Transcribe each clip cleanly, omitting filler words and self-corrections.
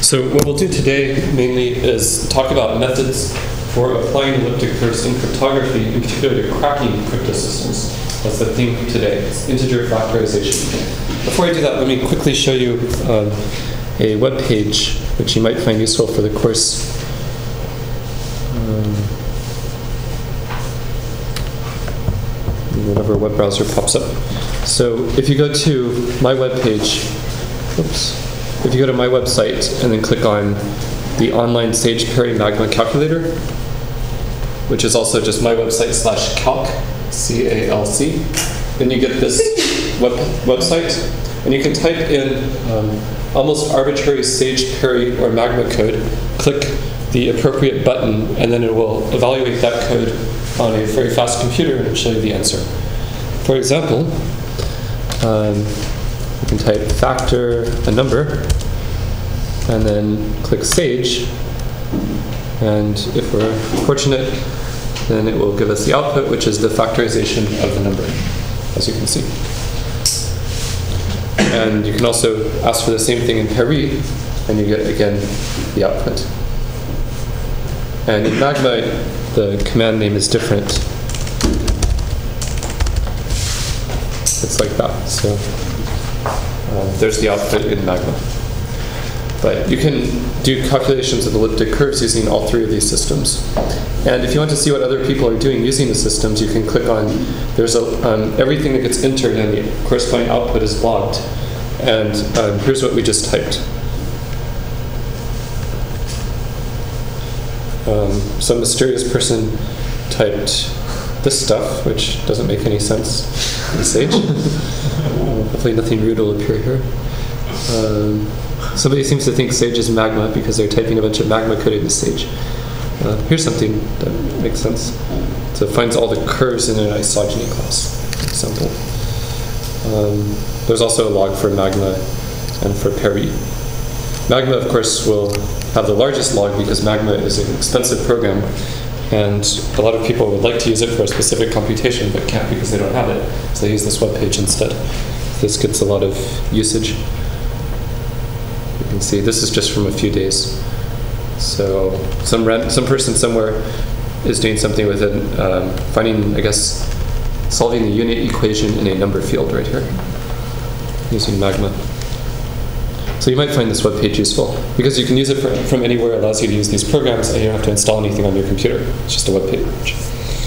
So what we'll do today mainly is talk about methods for applying elliptic curves in cryptography, in particular to cracking cryptosystems. That's the theme today. It's integer factorization. Before I do that, let me quickly show you a web page which you might find useful for the course. Whatever web browser pops up. So if you go to my web page, if you go to my website and then click on the online Sage Perry Magma calculator, which is also just my website /calc, C-A-L-C, then you get this website, and you can type in almost arbitrary Sage Perry or Magma code, click the appropriate button, and then it will evaluate that code on a very fast computer and show you the answer. For example, you can type factor a number and then click Sage, and if we're fortunate, then it will give us the output, which is the factorization of the number, as you can see. And you can also ask for the same thing in Perry, and you get, again, the output. And in Magma, the command name is different. It's like that. So there's the output in Magma. But you can do calculations of elliptic curves using all three of these systems. And if you want to see what other people are doing using the systems, you can click on, there's everything that gets entered and the corresponding output is logged. And here's what we just typed. Some mysterious person typed this stuff, which doesn't make any sense in Sage. Hopefully nothing rude will appear here. Somebody seems to think Sage is Magma because they're typing a bunch of Magma code into Sage. Here's something that makes sense. So it finds all the curves in an isogeny class, for example. There's also a log for Magma and for Perry. Magma, of course, will have the largest log because Magma is an expensive program, and a lot of people would like to use it for a specific computation but can't because they don't have it, so they use this web page instead. This gets a lot of usage. You can see this is just from a few days. So some person somewhere is doing something with it, finding, I guess, solving the unit equation in a number field right here using Magma. So you might find this web page useful because you can use it from anywhere. It allows you to use these programs and you don't have to install anything on your computer. It's just a web page.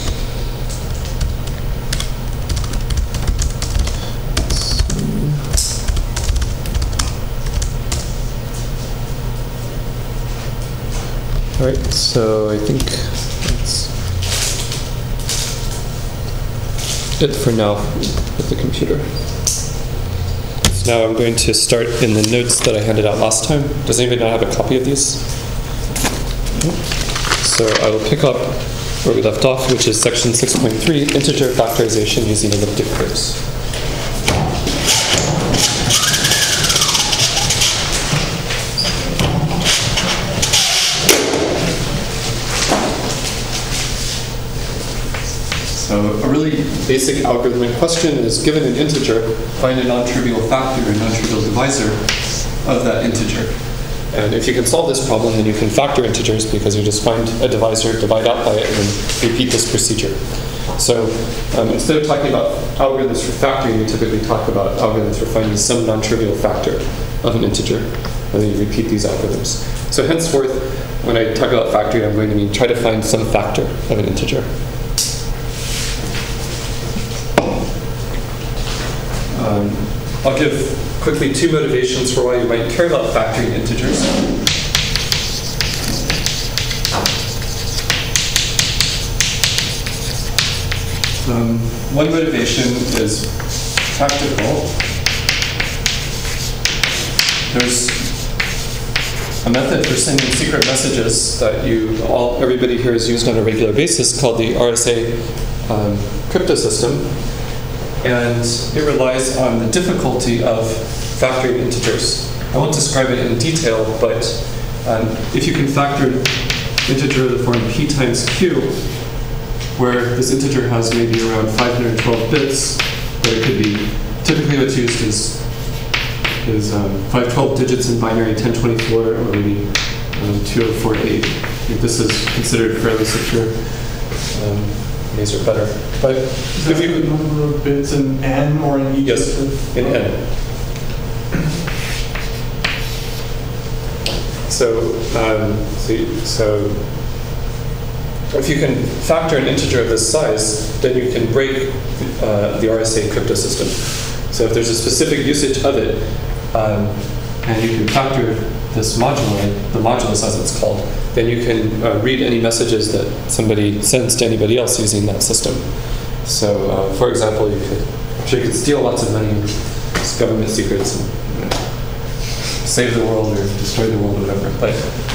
All right, so I think that's it for now with the computer. Now I'm going to start in the notes that I handed out last time. Does anybody not have a copy of these? So I will pick up where we left off, which is section 6.3, integer factorization using elliptic curves. So a really basic algorithmic question is, given an integer, find a non-trivial factor, a non-trivial divisor of that integer. And if you can solve this problem, then you can factor integers because you just find a divisor, divide out by it, and then repeat this procedure. So instead of talking about algorithms for factoring, we typically talk about algorithms for finding some non-trivial factor of an integer, and then you repeat these algorithms. So henceforth, when I talk about factoring, I'm going to mean try to find some factor of an integer. I'll give quickly two motivations for why you might care about factoring integers. One motivation is practical. There's a method for sending secret messages that everybody here has used on a regular basis called the RSA crypto system. And it relies on the difficulty of factoring integers. I won't describe it in detail, but if you can factor an integer of the form p times q, where this integer has maybe around 512 bits, but it could be, typically what's used is is 512 digits in binary 1024, or maybe 2048. I think this is considered fairly secure. These are better. But is if you the number of bits in N or in each? Yes, in N. So if you can factor an integer of this size, then you can break the RSA crypto system. So if there's a specific usage of it, and you can factor this moduli, the modulus as it's called, then you can read any messages that somebody sends to anybody else using that system. So, for example, you could steal lots of money and government secrets and save the world or destroy the world or whatever. But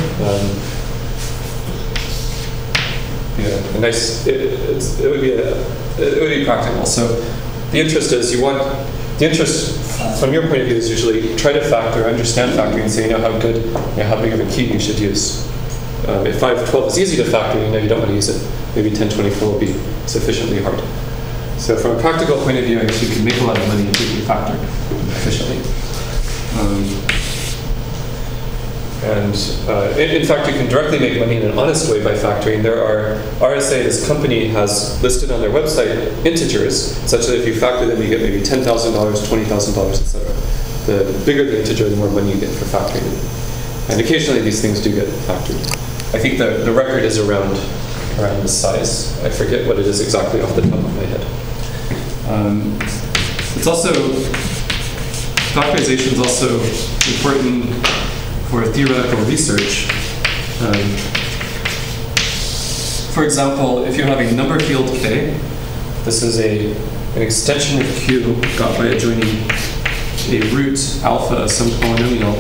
a nice it would be practical. So the interest is the interest from your point of view is usually try to factor, understand factoring, so you know how good, how big of a key you should use. If 512 is easy to factor, you know you don't want to use it. Maybe 1024 will be sufficiently hard. So from a practical point of view, I guess you can make a lot of money if you can factor efficiently. In fact, you can directly make money in an honest way by factoring. There are RSA, this company has listed on their website integers, such that if you factor them, you get maybe $10,000, $20,000, etc. The bigger the integer, the more money you get for factoring it. And occasionally these things do get factored. I think the record is around this size. I forget what it is exactly off the top of my head. It's also, factorization is also important for theoretical research. For example, if you have a number field K, this is an extension of Q got by adjoining a root alpha, some polynomial,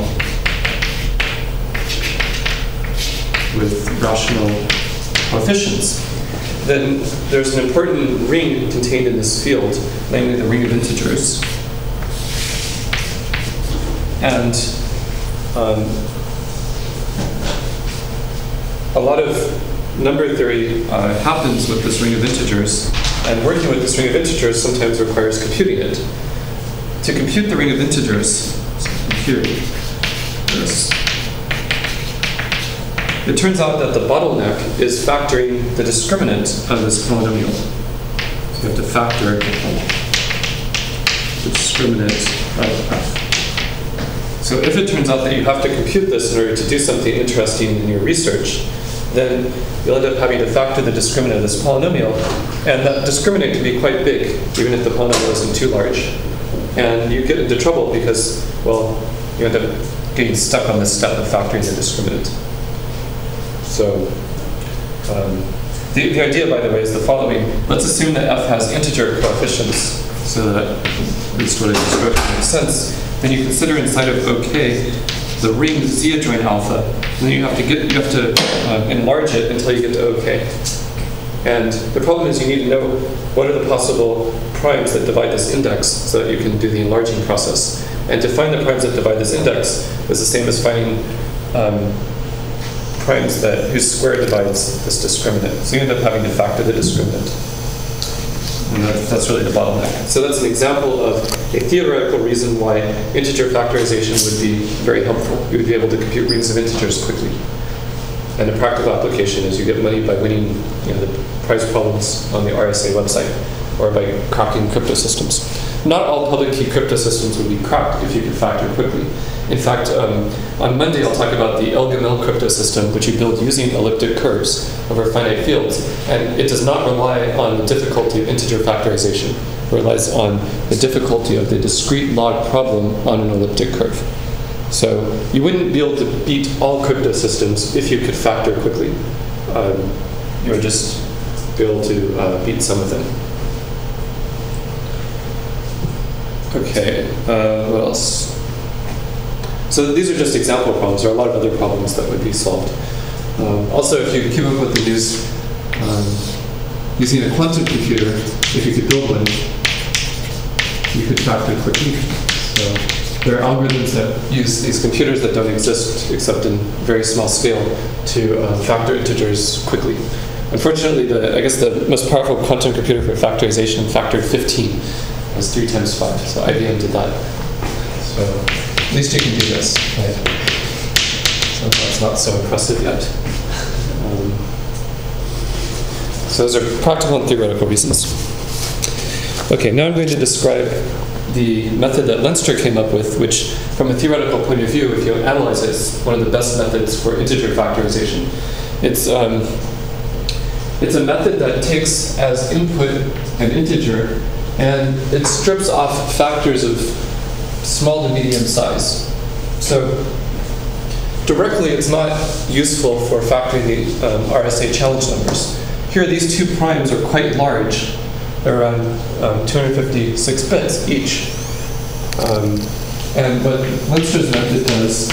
with rational coefficients, then there's an important ring contained in this field, namely the ring of integers. And a lot of number theory happens with this ring of integers, and working with this ring of integers sometimes requires computing it. To compute the ring of integers, here, this. It turns out that the bottleneck is factoring the discriminant of this polynomial. So you have to factor the discriminant of f. So if it turns out that you have to compute this in order to do something interesting in your research, then you'll end up having to factor the discriminant of this polynomial, and that discriminant can be quite big, even if the polynomial isn't too large. And you get into trouble because, well, you end up getting stuck on this step of factoring the discriminant. So the idea, by the way, is the following. Let's assume that f has integer coefficients, so that at least what I described makes sense. Then you consider inside of OK the ring Z adjoint alpha, and then you have to enlarge it until you get to OK. And the problem is you need to know what are the possible primes that divide this index so that you can do the enlarging process. And to find the primes that divide this index is the same as finding primes whose square divides this discriminant. So you end up having to factor the discriminant. And that's really the bottleneck. So that's an example of a theoretical reason why integer factorization would be very helpful. You would be able to compute rings of integers quickly. And a practical application is you get money by winning the prize problems on the RSA website or by cracking crypto systems. Not all public key crypto systems would be cracked if you could factor quickly. In fact, on Monday I'll talk about the El-Gamel crypto system, which you build using elliptic curves over finite fields, and it does not rely on the difficulty of integer factorization. It relies on the difficulty of the discrete log problem on an elliptic curve. So you wouldn't be able to beat all crypto systems if you could factor quickly. You would just be able to beat some of them. Okay, what else? So these are just example problems. There are a lot of other problems that would be solved. Also, if you keep up with the news, using a quantum computer, if you could build one, you could factor quickly. So there are algorithms that use these computers that don't exist except in very small scale to factor integers quickly. Unfortunately, I guess the most powerful quantum computer for factorization factored 15. It was 3 times 5, so IBM did that. So At least you can do this, right? So that's not so impressive yet. So those are practical and theoretical reasons. Okay, now I'm going to describe the method that Leinster came up with, which, from a theoretical point of view, if you analyze it, is one of the best methods for integer factorization. It's a method that takes as input an integer, and it strips off factors of small to medium size. So directly, it's not useful for factoring the RSA challenge numbers. Here, these two primes are quite large. They're around 256 bits each. And what Leinster's method does,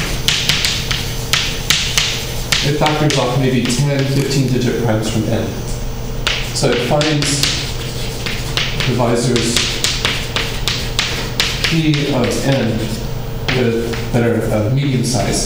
it factors off maybe 10, 15-digit primes from n. So it finds divisors p of n that are medium size.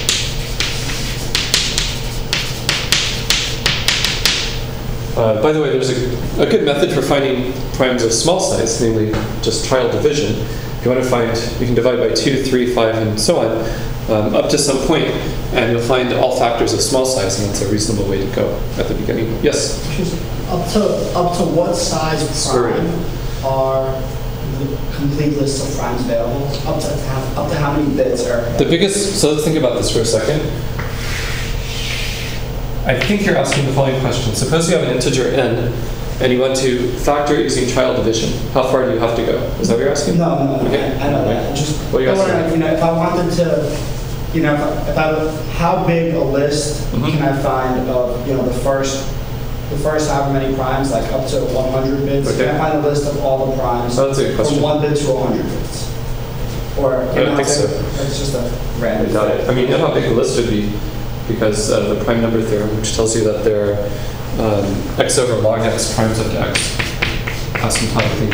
By the way, there's a good method for finding primes of small size, namely just trial division. If you want to find, you can divide by 2, 3, 5, and so on, up to some point, and you'll find all factors of small size, and that's a reasonable way to go at the beginning. Yes? Up to what size prime are the complete list of primes available? Up to how many bits are? The biggest, so let's think about this for a second. I think you're asking the following question. Suppose you have an integer n, and you want to factor it using trial division. How far do you have to go? Is that what you're asking? No. Okay. I know that. Just what are you asking? if I wanted to, how big a list can I find of, the first however many primes, like up to 100 bits? Okay. Can I find a list of all the primes That's a good question. from 1 bit to 100 bits? Or I don't think so. It's just a random. I doubt it. I mean, you know how big a list would be because of the prime number theorem, which tells you that there are x over log x primes up to x. Asymptotically.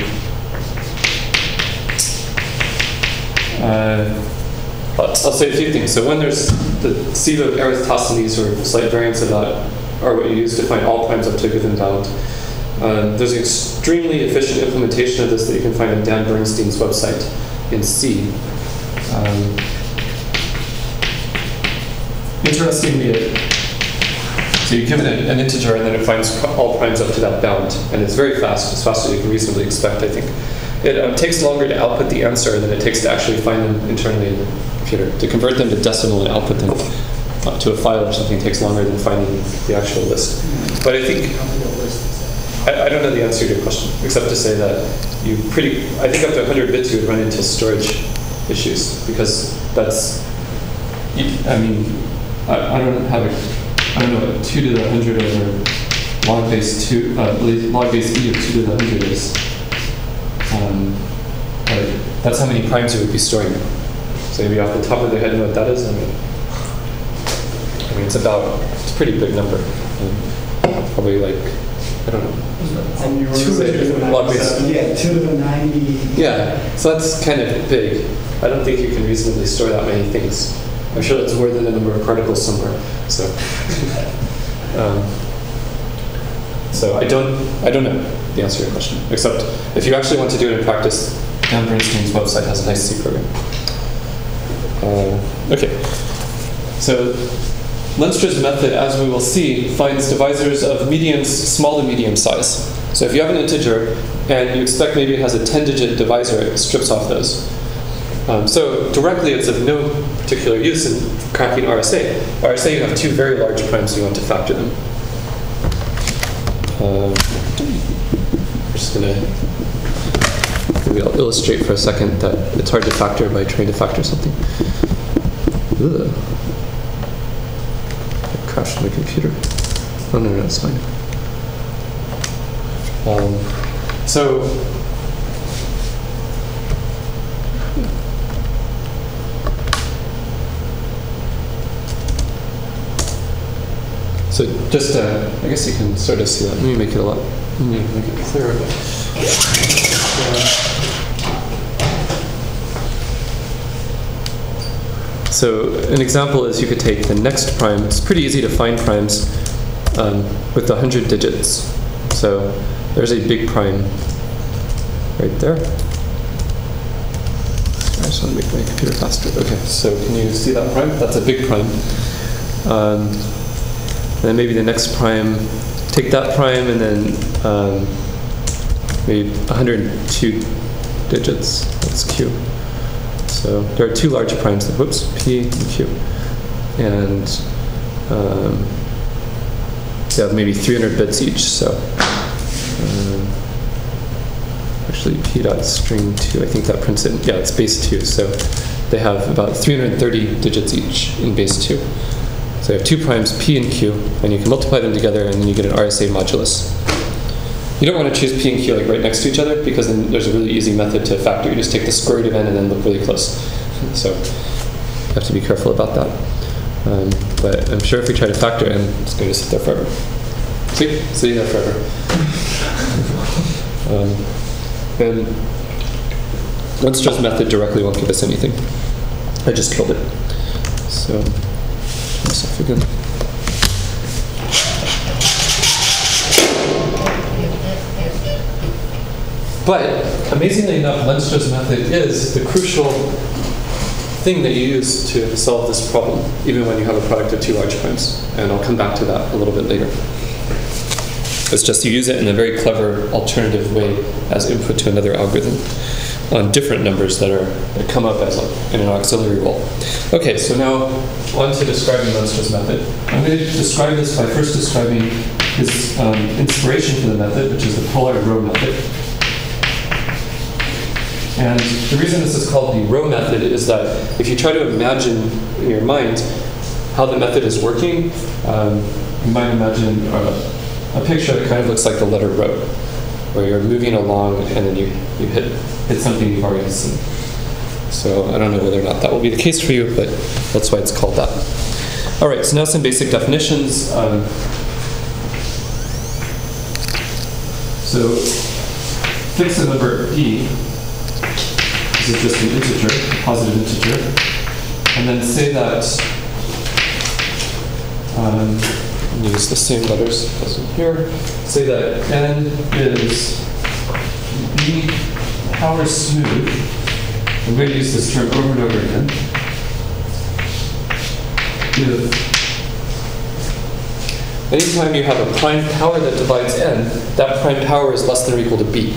I'll say a few things. So when there's the sieve of Eratosthenes or slight variants of that are what you use to find all primes up to a given bound. There's an extremely efficient implementation of this that you can find on Dan Bernstein's website in C. Interestingly, so you give it an integer and then it finds all primes up to that bound, and it's very fast, as fast as you can reasonably expect, I think. It takes longer to output the answer than it takes to actually find them internally in the computer. To convert them to decimal and output them to a file or something takes longer than finding the actual list. But I think, I don't know the answer to your question, except to say that I think up to 100 bits you would run into storage issues, because that's, I don't know what 2 to the 100 over log base 2, log base e of 2 to the 100 is. That's how many primes you would be storing. So maybe off the top of their head, you know what that is? I mean, it's a pretty big number. Probably like, I don't know. 2 to the log base. Yeah, 2 to the 90. Yeah, so that's kind of big. I don't think you can reasonably store that many things. I'm sure that's more than the number of particles somewhere. So, so I don't know the answer to your question. Except if you actually want to do it in practice, Dan Bernstein's website has a nice C program. Okay, so Leinster's method, as we will see, finds divisors of medians, small to medium size. So if you have an integer and you expect maybe it has a 10-digit divisor, it strips off those. So directly, it's of no particular use in cracking RSA. RSA, you have 2 very large primes, so you want to factor them. We're just going to, maybe I'll illustrate for a second that it's hard to factor by trying to factor something. Ugh. I crashed my computer. Oh, no, it's fine. So just, I guess you can sort of see that. Let me make it clearer. So an example is you could take the next prime. It's pretty easy to find primes with 100 digits. So there's a big prime right there. I just want to make my computer faster. Okay, so can you see that prime? That's a big prime. Then maybe the next prime, take that prime and then maybe 102 digits. That's Q. So there are two large primes. Whoops, P and Q. And they have maybe 300 bits each. So actually, P dot string 2, I think that prints it. Yeah, it's base 2. So they have about 330 digits each in base 2. So you have two primes, P and Q, and you can multiply them together, and then you get an RSA modulus. You don't want to choose P and Q like right next to each other, because then there's a really easy method to factor. You just take the square root of n and then look really close. So you have to be careful about that. But I'm sure if we try to factor n, it's going to sit there forever. See? Sitting there forever. And Lenstra's method directly won't give us anything. I just killed it. So, myself again. But amazingly enough, Lenstra's method is the crucial thing that you use to solve this problem, even when you have a product of two large primes. And I'll come back to that a little bit later. It's just you use it in a very clever alternative way as input to another algorithm on different numbers that come up as in an auxiliary role. Okay, so now on to describing Lenstra's method. I'm going to describe this by first describing his inspiration for the method, which is the polar row method. And the reason this is called the row method is that if you try to imagine in your mind how the method is working, you might imagine a picture that kind of looks like the letter rho, where you're moving along and then you hit something you've already seen. So I don't know whether or not that will be the case for you, but that's why it's called that. All right, so now some basic definitions. So fix the number p. This is just an integer, a positive integer. And then say that, use the same letters as in here. Say that n is b power smooth. I'm going to use this term over and over again. Anytime you have a prime power that divides n, that prime power is less than or equal to b.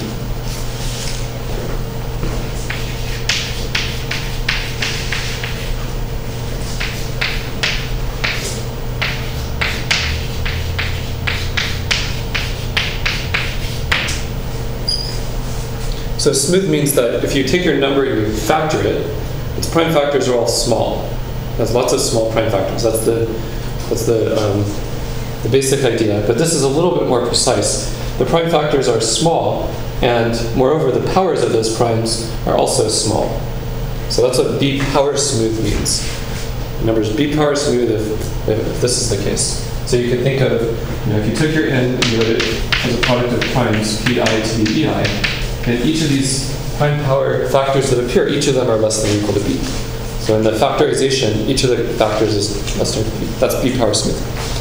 So smooth means that if you take your number and you factor it, its prime factors are all small. It has lots of small prime factors. That's the basic idea. But this is a little bit more precise. The prime factors are small, and moreover, the powers of those primes are also small. So that's what b power smooth means. The number is b power smooth if this is the case. So you could think of, if you took your n and you wrote it as a product of primes, pi to the ei, and each of these prime power factors that appear, each of them are less than or equal to b. So in the factorization, each of the factors is less than or equal to b. That's b power smooth.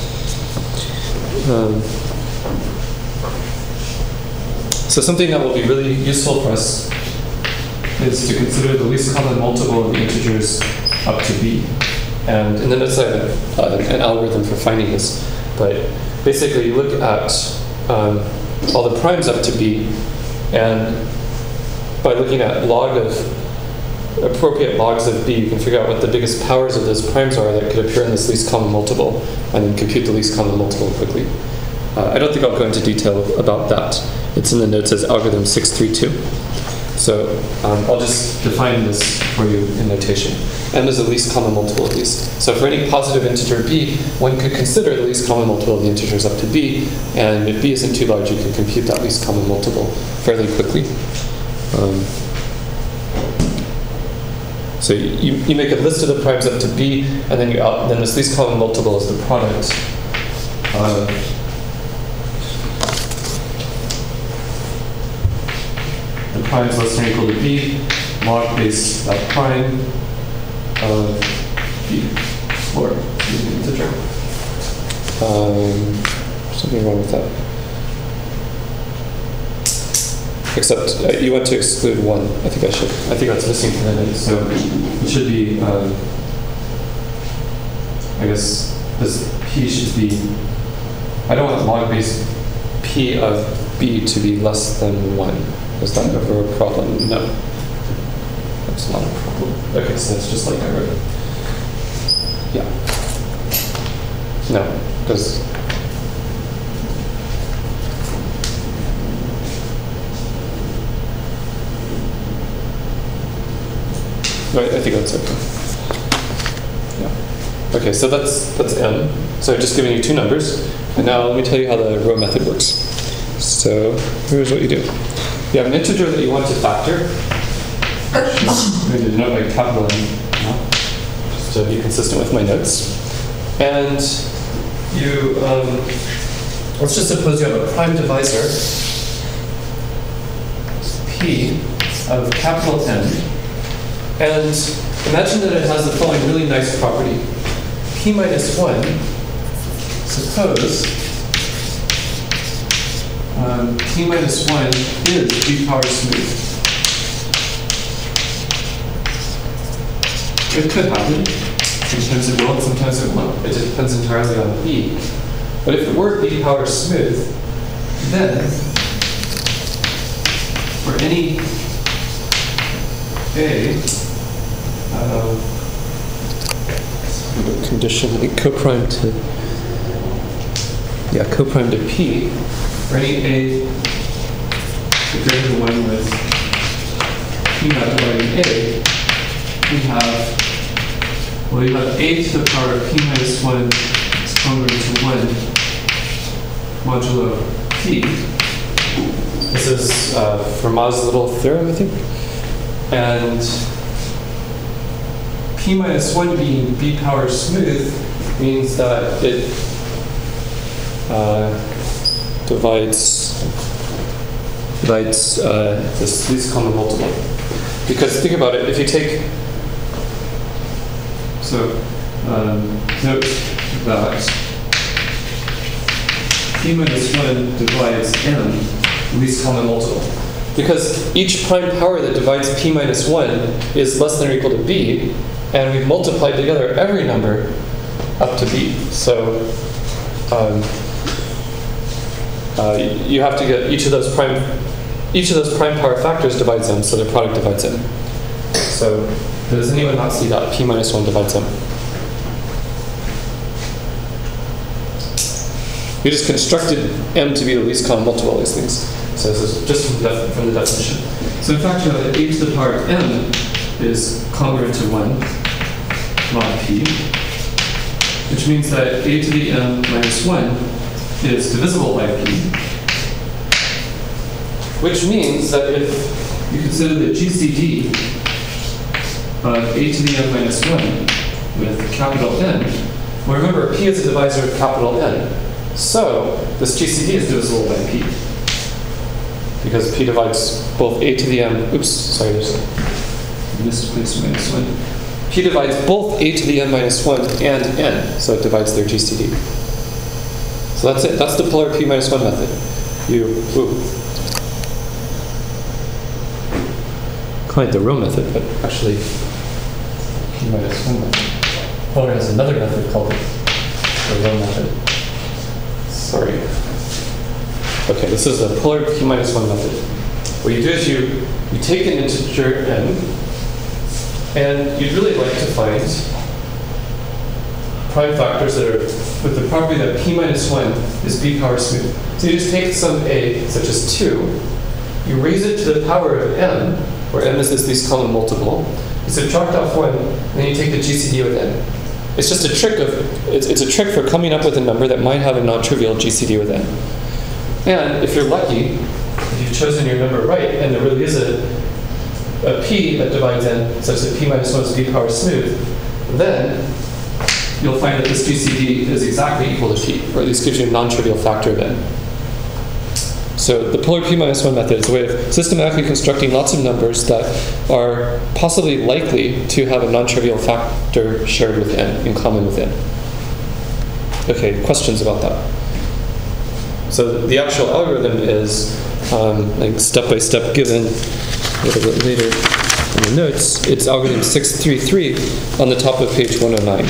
So something that will be really useful for us is to consider the least common multiple of the integers up to b. And then it's an algorithm for finding this. But basically, you look at all the primes up to b, and by looking at appropriate logs of b, you can figure out what the biggest powers of those primes are that could appear in this least common multiple, and then compute the least common multiple quickly. I don't think I'll go into detail about that. It's in the notes as algorithm 632. So I'll just define this for you in notation. n is the least common multiple of these. So for any positive integer b, one could consider the least common multiple of the integers up to b, and if b isn't too large, you can compute that least common multiple fairly quickly. So you make a list of the primes up to b, and then then this least common multiple is the product the primes less than or equal to b, log base that prime of b, or integer. Something wrong with that. except you want to exclude 1. I think that's missing from the notes. So it should be, I guess this P should be, I don't want log base P of B to be less than 1. Is that ever a problem? No. That's not a problem. Okay, so that's just like I wrote it. Yeah. No, because right, I think that's okay. Yeah. Okay, so that's M. So I've just given you 2 numbers, and now let me tell you how the row method works. So here's what you do. You have an integer that you want to factor. I'm going to denote by capital N, just to be consistent with my notes. And you, let's just suppose you have a prime divisor, P of capital N, and imagine that it has the following really nice property. P minus 1, suppose P minus 1 is B power smooth. It could happen. Sometimes it will, and sometimes it won't. It just depends entirely on B. But if it were B power smooth, then for any A, condition coprime to P, for any A greater than 1 with P not dividing A, we have a to the power of P minus 1 is congruent to 1 modulo P. This is Fermat's little theorem, I think. And P minus 1 being B power smooth means that it divides this least common multiple. Because think about it, if you take, note that P minus 1 divides M, least common multiple. Because each prime power that divides P minus 1 is less than or equal to B, and we've multiplied together every number up to B. So you have to get each of those prime power factors divides M, so their product divides M. So does anyone not see that? P minus 1 divides M. We just constructed M to be the least common multiple of these things. So this is just from the definition. So in fact, you know that A to the power of M is congruent to 1 mod P, which means that A to the M minus 1 is divisible by P, which means that if you consider the GCD of A to the M minus 1 with capital N, well remember, P is a divisor of capital N. So this GCD is divisible by P. Because P divides both A to the M, oops, sorry, there's a misplaced minus 1. P divides both A to the M minus 1 and N, so it divides their GCD. So that's it, that's the polar P minus 1 method. Call it the row method, but actually P minus 1 method. Polar has another method called the row method. Sorry. Okay, this is the polar P minus 1 method. What you do is you take an integer N, and you'd really like to find prime factors that are with the property that P minus 1 is B power smooth. So you just take some A, such as 2, you raise it to the power of M, where M is this least common multiple, you subtract off 1, and then you take the GCD with N. It's just a trick it's a trick for coming up with a number that might have a non-trivial GCD with N. And if you're lucky, if you've chosen your number right, and there really is a P that divides N such that P minus 1 is B power smooth, then you'll find that this GCD is exactly equal to P, or at least gives you a non-trivial factor of N. So the polar P minus 1 method is a way of systematically constructing lots of numbers that are possibly likely to have a non-trivial factor shared with N, in common with N. Okay, questions about that? So the actual algorithm is like step-by-step given a little bit later in the notes. It's algorithm 633 on the top of page 109.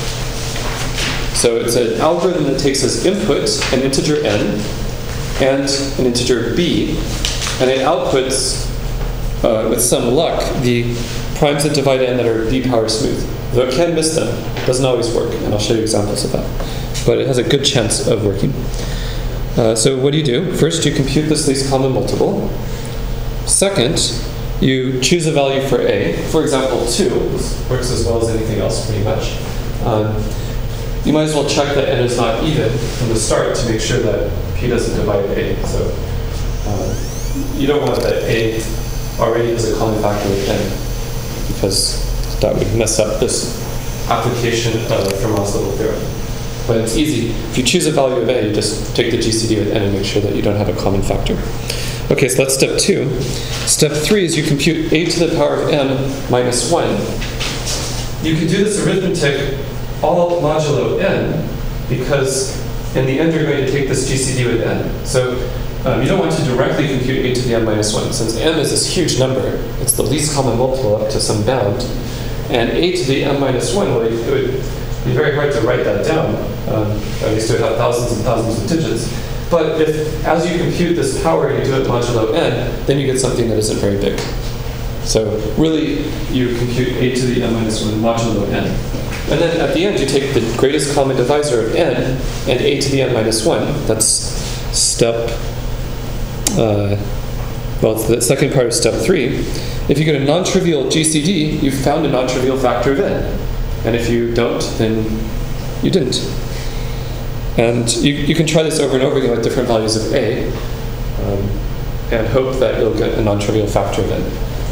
So it's an algorithm that takes as input an integer n and an integer b, and it outputs, with some luck, the primes that divide n that are b power smooth. Though it can miss them, it doesn't always work, and I'll show you examples of that. But it has a good chance of working. So what do? First, you compute this least common multiple. Second, you choose a value for a. For example, 2. This works as well as anything else, pretty much. You might as well check that n is not even from the start to make sure that p doesn't divide a. So you don't want that a already has a common factor with n, because that would mess up this application of Fermat's little theorem. But it's easy. If you choose a value of a, you just take the GCD with n and make sure that you don't have a common factor. Okay, so that's step 2. Step 3 is you compute a to the power of m minus 1. You can do this arithmetic all modulo n, because in the end you're going to take this GCD with n. So you don't want to directly compute a to the m minus 1. Since m is this huge number, it's the least common multiple up to some bound. And a to the m minus 1, well, it would be very hard to write that down. At least it would have thousands and thousands of digits. But if, as you compute this power, you do it modulo n, then you get something that isn't very big. So really, you compute a to the m minus 1 modulo n. And then at the end, you take the greatest common divisor of n and a to the n minus 1. That's step, it's the second part of step 3. If you get a non-trivial GCD, you've found a non-trivial factor of n. And if you don't, then you didn't. And you can try this over and over again with different values of a, and hope that you'll get a non-trivial factor of n.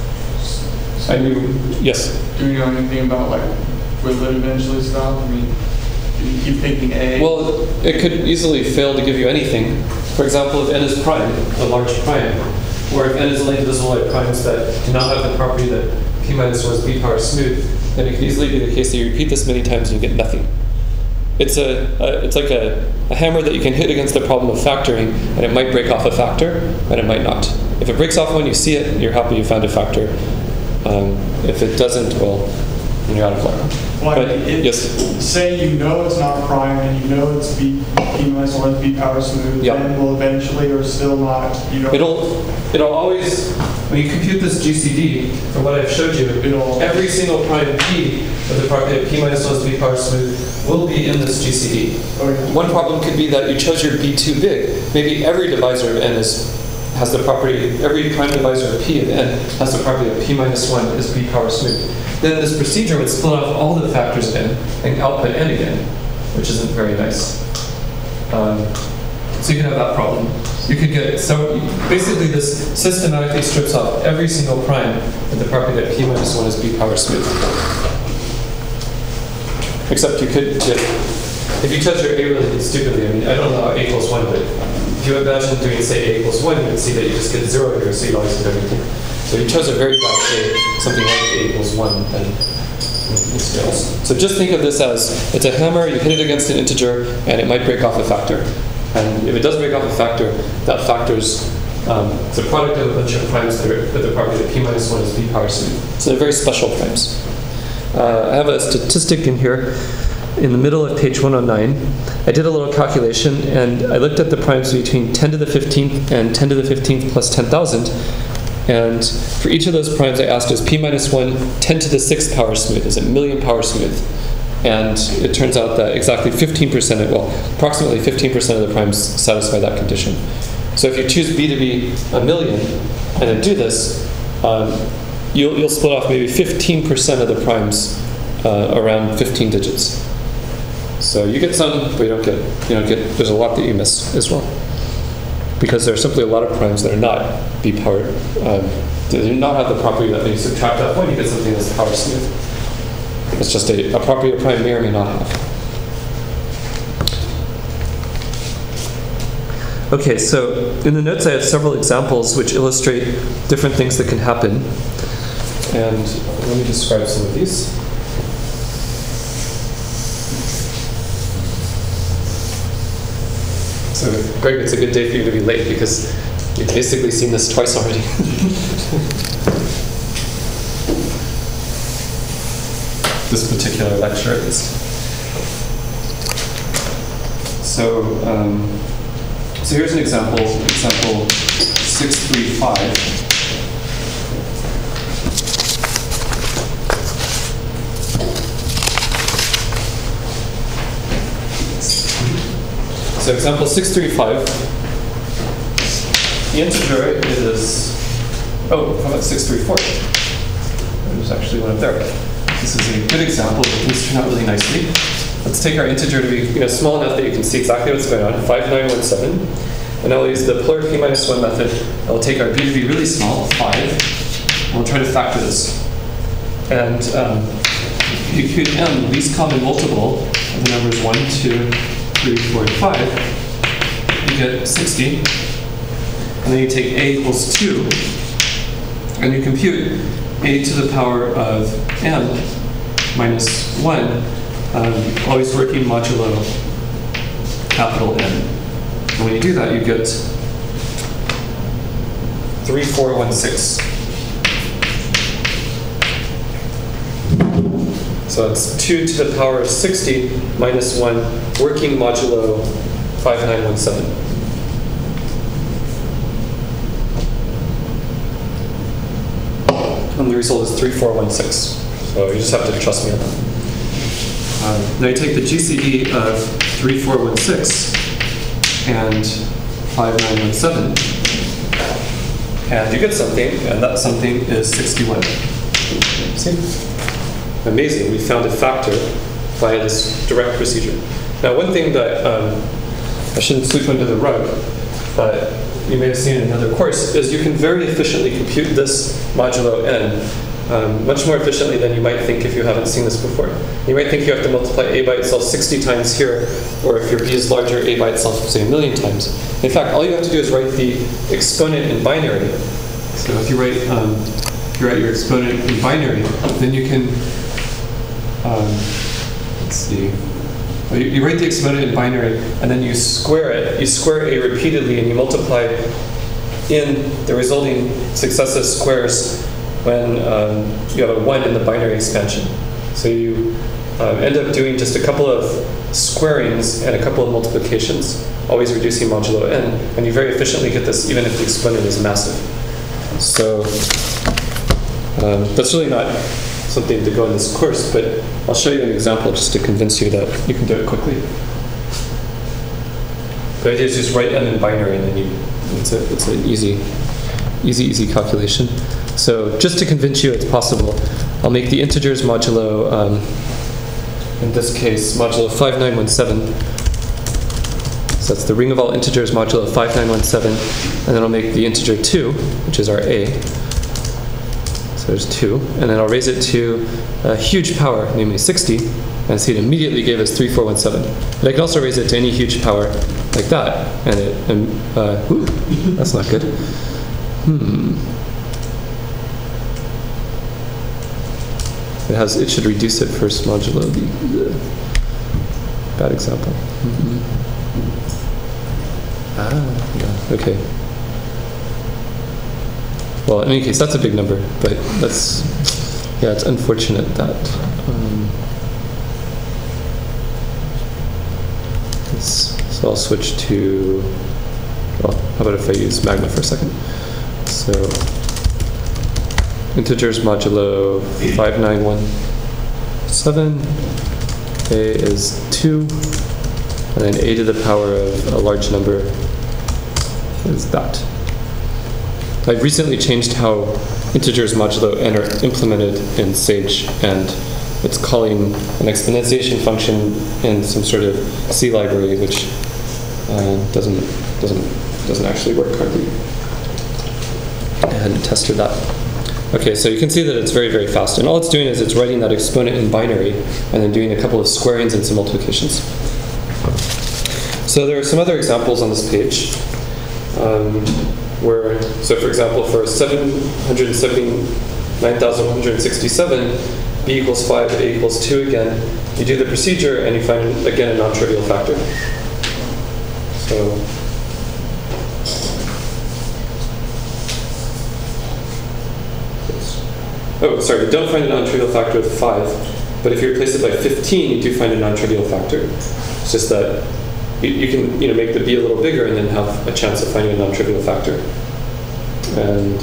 Yes? Do you know anything about, like, will it eventually stop? I mean, do you keep picking a? Well, it could easily fail to give you anything. For example, if n is prime, a large prime, or if n is only divisible by primes that do not have the property that p minus 1 is b power smooth, then it could easily be the case that you repeat this many times and you get nothing. It's like a hammer that you can hit against the problem of factoring, and it might break off a factor, and it might not. If it breaks off when you see it, you're happy you found a factor. If it doesn't, well, then you're out of luck. Well, but, yes? Say you know it's not prime, and you know it's p minus 1 is b power smooth, Yep. then will eventually or still not, you know. It'll always, when you compute this GCD, from what I've showed you, every single prime p with the property that p minus 1 is b power smooth will be in this GCD. Okay. One problem could be that you chose your b too big. Maybe every divisor of n has the property, every prime divisor of p of n has the property that p minus 1 is b power smooth. Then this procedure would split off all the factors of n and output n again, which isn't very nice. So you can have that problem. You could get, so basically this systematically strips off every single prime with the property that p minus 1 is b power smooth. Except you could get, if you chose your a really stupidly, I mean, I don't know how a equals 1, but if you imagine doing, say, a equals 1, you would see that you just get 0 here, so you'd always get everything. So if you chose a very bad a, something like a equals 1, then this fails. So just think of this as, it's a hammer, you hit it against an integer, and it might break off a factor. And if it does break off a factor, that factor's it's a product of a bunch of primes that are with the property that p minus 1 is b power smooth. So they're very special primes. I have a statistic in here in the middle of page 109. I did a little calculation, and I looked at the primes between 10 to the 15th and 10 to the 15th plus 10,000. And for each of those primes I asked, is p minus 1 10 to the 6th power smooth? Is it million power smooth? And it turns out that exactly 15%, approximately 15% of the primes satisfy that condition. So if you choose b to be a million, and then do this, you'll split off maybe 15% of the primes around 15 digits. So you get some, but you don't get, there's a lot that you miss as well. Because there are simply a lot of primes that are not b power, they do not have the property that when you subtract that one, you get something that's power smooth. It's just a property a prime may or may not have. Okay, so in the notes I have several examples which illustrate different things that can happen. And let me describe some of these. So, Greg, it's a good day for you to be late because you basically seen this twice already. This particular lecture at least. So here's an example 635. So example 635, the integer is, how about 634? There's actually one up there. This is a good example, but things turn out really nicely. Let's take our integer to be small enough that you can see exactly what's going on, 5917. And I'll use the polar p minus 1 method. I'll take our b to be really small, 5, and we'll try to factor this. And you compute m, the least common multiple of the numbers 1, 2, 3, 4, and 5, you get 60. And then you take a equals 2, and you compute a to the power of m minus 1, always working modulo capital N. And when you do that, you get 3416. So it's 2 to the power of 60 minus 1 working modulo 5917. And the result is 3416. So you just have to trust me on that. Now you take the GCD of 3416 and 5917, and you get something, and that something is 61. See? Amazing, we found a factor via this direct procedure. Now one thing that I shouldn't sweep under the rug, but you may have seen in another course, is you can very efficiently compute this modulo n much more efficiently than you might think if you haven't seen this before. You might think you have to multiply a by itself 60 times here, or if your b is larger, a by itself, say, 1,000,000 times. In fact, all you have to do is write the exponent in binary. So if you write your exponent in binary, then you can, let's see, you write the exponent in binary, and then you square it. You square a repeatedly, and you multiply in the resulting successive squares when you have a 1 in the binary expansion. So you end up doing just a couple of squarings and a couple of multiplications, always reducing modulo n, and you very efficiently get this even if the exponent is massive. So that's really not something to go in this course, but I'll show you an example just to convince you that you can do it quickly. The idea is just write n in binary, and then it's an easy calculation. So just to convince you it's possible, I'll make the integers modulo, in this case, modulo 5917. So that's the ring of all integers modulo 5917. And then I'll make the integer 2, which is our a. So there's 2. And then I'll raise it to a huge power, namely 60. And see, it immediately gave us 3417. But I can also raise it to any huge power like that. And ooh, that's not good. It should reduce it first modulo the bad example. Yeah, okay. Well, in any case, that's a big number, but it's unfortunate that so I'll switch to, well, how about if I use Magma for a second? So integers modulo 5917, a is 2, and then a to the power of a large number is that. I've recently changed how integers modulo n are implemented in Sage, and it's calling an exponentiation function in some sort of C library, which doesn't actually work correctly. I hadn't tested that. Okay, so you can see that it's very, very fast. And all it's doing is it's writing that exponent in binary and then doing a couple of squarings and some multiplications. So there are some other examples on this page so for example, for 779,167, b equals 5, a equals 2 again, you do the procedure and you find, again, a non-trivial factor. So oh, sorry, we don't find a non-trivial factor with 5, but if you replace it by 15, you do find a non-trivial factor. It's just that you can make the b a little bigger and then have a chance of finding a non-trivial factor. And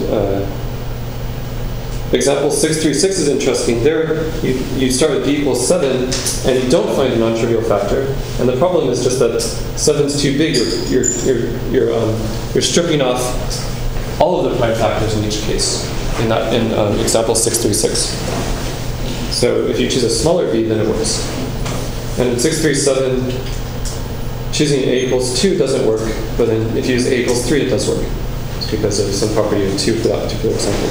example 636 is interesting. There, you start with b equals 7, and you don't find a non-trivial factor. And the problem is just that 7's too big. You're stripping off all of the prime factors in each case. In example 636. So if you choose a smaller b, then it works. And in 637, choosing a equals 2 doesn't work, but then if you use a equals 3, it does work. It's because of some property of 2 for that particular example.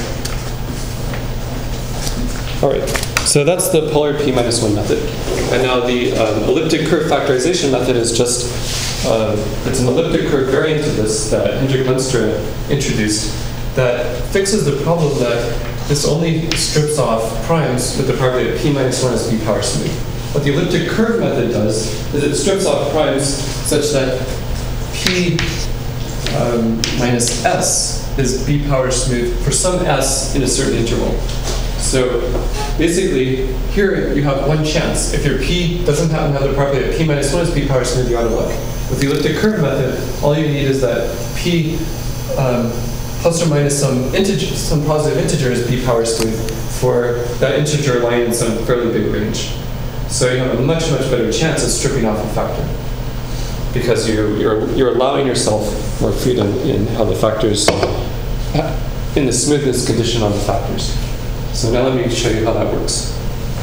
All right, so that's the polar p minus 1 method. And now the elliptic curve factorization method is just, it's an elliptic curve variant of this that Hendrik Lenstra introduced that fixes the problem that this only strips off primes with the property that p minus 1 is b power smooth. What the elliptic curve method does is it strips off primes such that p minus s is b power smooth for some s in a certain interval. So basically, here you have one chance. If your p doesn't happen to have the property that p minus 1 is b power smooth, you're out of luck. With the elliptic curve method, all you need is that p plus or minus some positive integer is b power smooth for that integer lying in some fairly big range. So you have a much, much better chance of stripping off a factor because you're allowing yourself more freedom in how the factors, in the smoothness condition on the factors. So now let me show you how that works.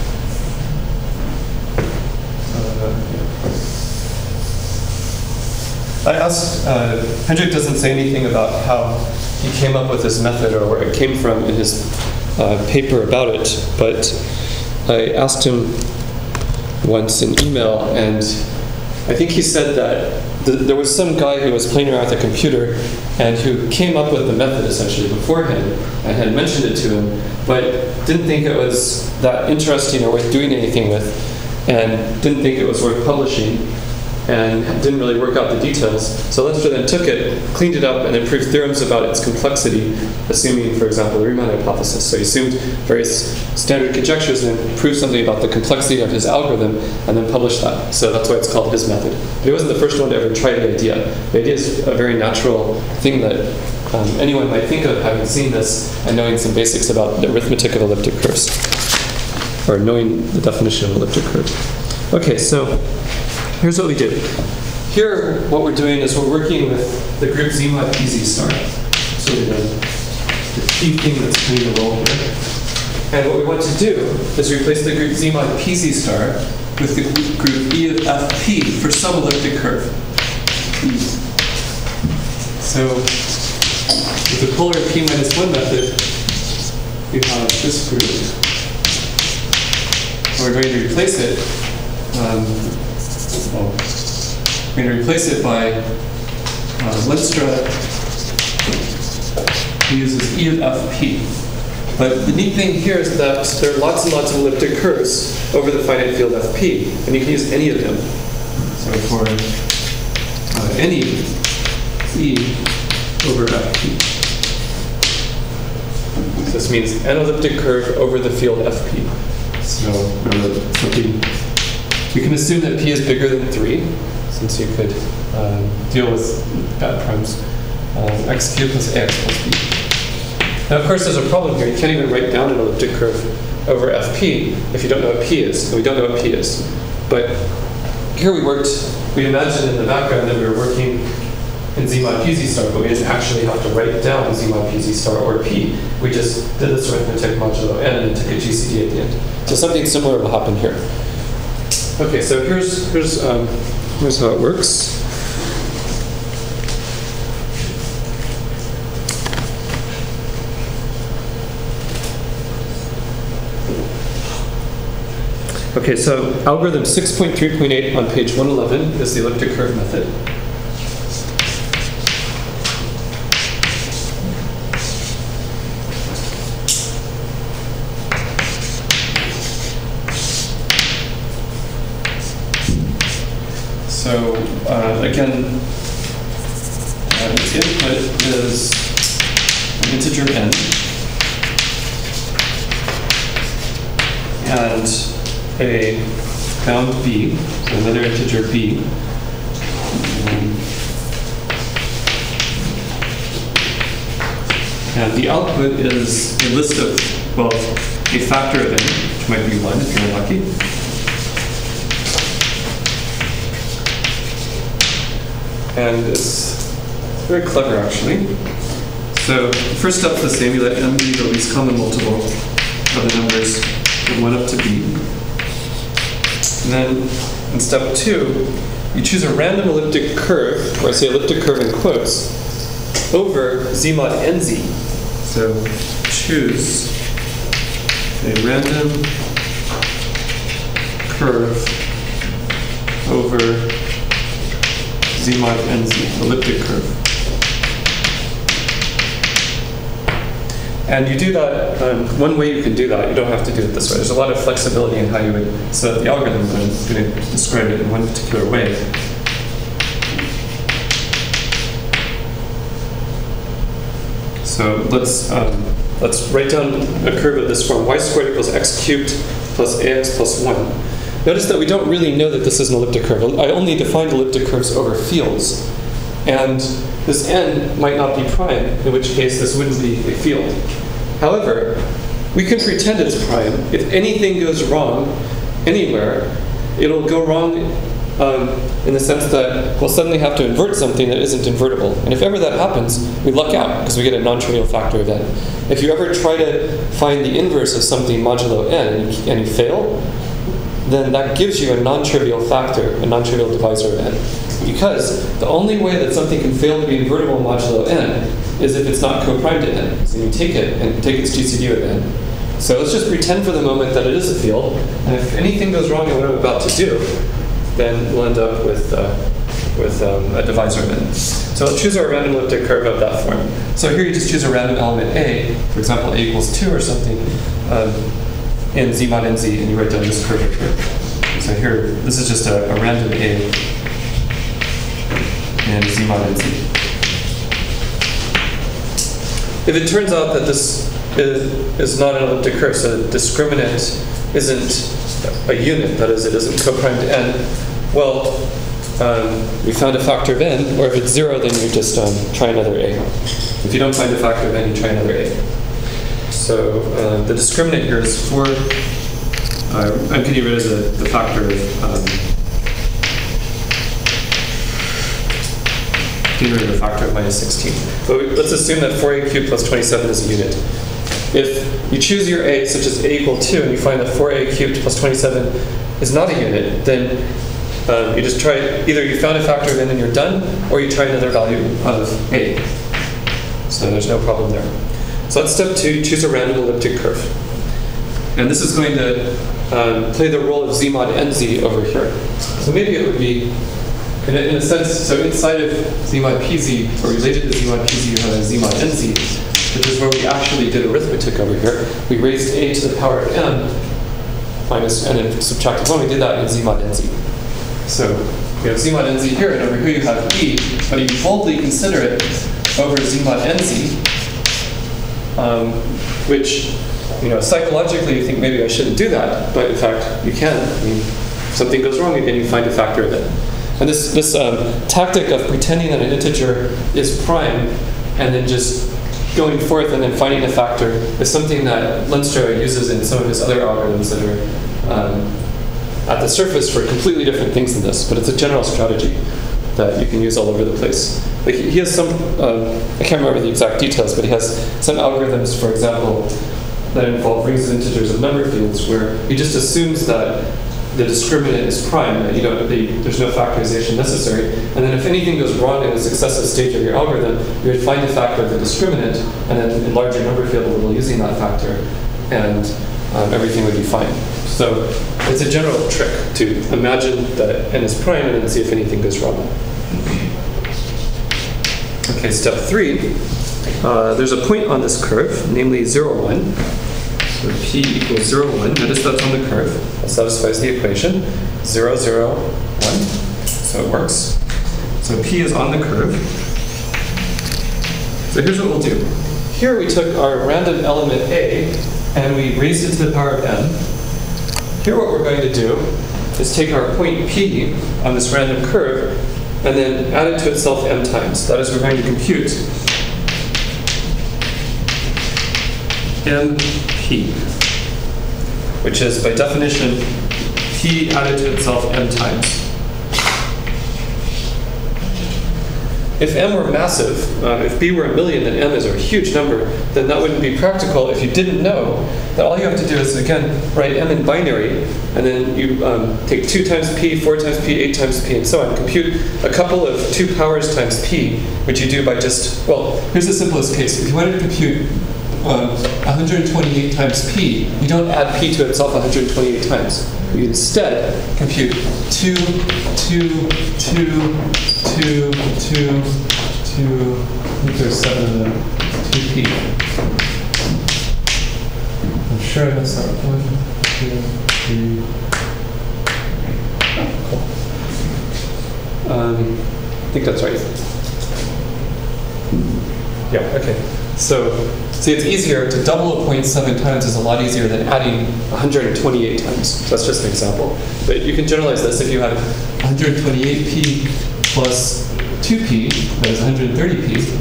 I asked, Hendrik doesn't say anything about how he came up with this method or where it came from in his paper about it, but I asked him once in email, and I think he said that there was some guy who was playing around with a computer and who came up with the method essentially beforehand and had mentioned it to him, but didn't think it was that interesting or worth doing anything with, and didn't think it was worth publishing, and didn't really work out the details. So Lenstra then took it, cleaned it up, and then proved theorems about its complexity, assuming, for example, the Riemann hypothesis. So he assumed various standard conjectures and then proved something about the complexity of his algorithm, and then published that. So that's why it's called his method. But he wasn't the first one to ever try the idea. The idea is a very natural thing that anyone might think of having seen this and knowing some basics about the arithmetic of elliptic curves, or knowing the definition of elliptic curve. Okay, so here's what we do. Here, what we're doing is we're working with the group Z mod PZ star. So the key thing that's playing the role here. And what we want to do is replace the group Z mod PZ star with the group E of FP for some elliptic curve. So with the polar P minus 1 method, we have this group. We're going to replace it. We're going to replace it by Lenstra, who uses E of FP. But the neat thing here is that there are lots and lots of elliptic curves over the finite field FP, and you can use any of them. So for any E over FP. So this means an elliptic curve over the field FP. So we can assume that P is bigger than 3, since you could deal with bad primes. X cubed plus AX plus B. Now, of course, there's a problem here. You can't even write down an elliptic curve over FP if you don't know what P is. And we don't know what P is. But here we imagined in the background that we were working in Z mod PZ star, but we didn't actually have to write down Z mod PZ star or P. We just did this arithmetic modulo n and took a GCD at the end. So something similar will happen here. Okay, so here's how it works. Okay, so algorithm 6.3.8 on page 111 is the elliptic curve method. So again, its input is an integer n. and a bound b, so another integer b. And the output is a list of, well, a factor of n, which might be 1 if you're lucky. And it's very clever, actually. So the first step is the same. You let m be the least common multiple of the numbers from 1 up to b. And then in step 2, you choose a random elliptic curve, or I say elliptic curve in quotes, over z mod nz. So choose a random curve over z mod nz, elliptic curve. And you do that, one way you can do that, you don't have to do it this way. There's a lot of flexibility in how you would set up the algorithm, but I'm going to describe it in one particular way. So let's write down a curve of this form: y squared equals x cubed plus ax plus 1. Notice that we don't really know that this is an elliptic curve. I only defined elliptic curves over fields. And this n might not be prime, in which case this wouldn't be a field. However, we can pretend it's prime. If anything goes wrong anywhere, it'll go wrong in the sense that we'll suddenly have to invert something that isn't invertible. And if ever that happens, we luck out because we get a non-trivial factor of n. If you ever try to find the inverse of something modulo n and you fail, then that gives you a non-trivial factor, a non-trivial divisor of n. Because the only way that something can fail to be invertible modulo n is if it's not co-prime to n. So you take it and take its GCD with n. So let's just pretend for the moment that it is a field, and if anything goes wrong in what I'm about to do, then we'll end up with a divisor of n. So let's choose our random elliptic curve of that form. So here you just choose a random element a, for example, a equals 2 or something, in z mod nz, and you write down this curve here. So here, this is just a random a and z mod nz. If it turns out that this is not an elliptic curve, so the discriminant isn't a unit, that is, it isn't co-prime to n, well, we found a factor of n, or if it's 0, then you just try another a. If you don't find a factor of n, you try another a. So the discriminant here is 4. I'm getting rid of the factor of getting rid of the factor of minus 16. But let's assume that 4a cubed plus 27 is a unit. If you choose your a, such as a equal 2, and you find that 4a cubed plus 27 is not a unit, then you just try, either you found a factor of n and you're done, or you try another value of a. So there's no problem there. So that's step 2, choose a random elliptic curve. And this is going to play the role of z mod nz over here. So maybe it would be, in a sense, so inside of z mod pz, or related to z mod pz, you have a z mod nz, which is where we actually did arithmetic over here. We raised a to the power of m minus n and subtracted 1. We did that in z mod nz. So we have z mod nz here, and over here you have e, but you boldly consider it over z mod nz, which, you know, psychologically you think maybe I shouldn't do that, but in fact you can. I mean, if something goes wrong again, you find a factor of it. And this tactic of pretending that an integer is prime and then just going forth and then finding a factor is something that Lenstra uses in some of his other algorithms that are at the surface for completely different things than this, but it's a general strategy that you can use all over the place. Like he has some, I can't remember the exact details, but he has some algorithms, for example, that involve rings and integers of number fields where he just assumes that the discriminant is prime, that there's no factorization necessary, and then if anything goes wrong in a successive stage of your algorithm, you would find the factor of the discriminant, and then enlarge your number field a little using that factor, and everything would be fine. So it's a general trick to imagine that n is prime and then see if anything goes wrong. Okay, step 3. There's a point on this curve, namely 0, 1. So p equals 0, 1. Notice that's on the curve. That satisfies the equation. 0, 0, 1. So it works. So p is on the curve. So here's what we'll do. Here we took our random element a, and we raised it to the power of n. here what we're going to do is take our point P on this random curve and then add it to itself m times. That is, we're going to compute MP, which is by definition P added to itself m times. If m were massive, if b were a million and m is a huge number, then that wouldn't be practical if you didn't know that all you have to do is, again, write m in binary, and then you take 2 times p, 4 times p, 8 times p, and so on. Compute a couple of 2 powers times p, which you do by just, well, here's the simplest case. If you wanted to compute 128 times p, you don't add p to itself 128 times. You instead compute 2, 2, 2, 2, 2, 2, I think there's 7 of them, 2p. I'm sure that's not 1, 2, 3. Cool. I think that's right. Yeah, okay. So, see, it's easier to double a point 7 times is a lot easier than adding 128 times. So that's just an example. But you can generalize this. If you have 128p plus 2p, that is 130p,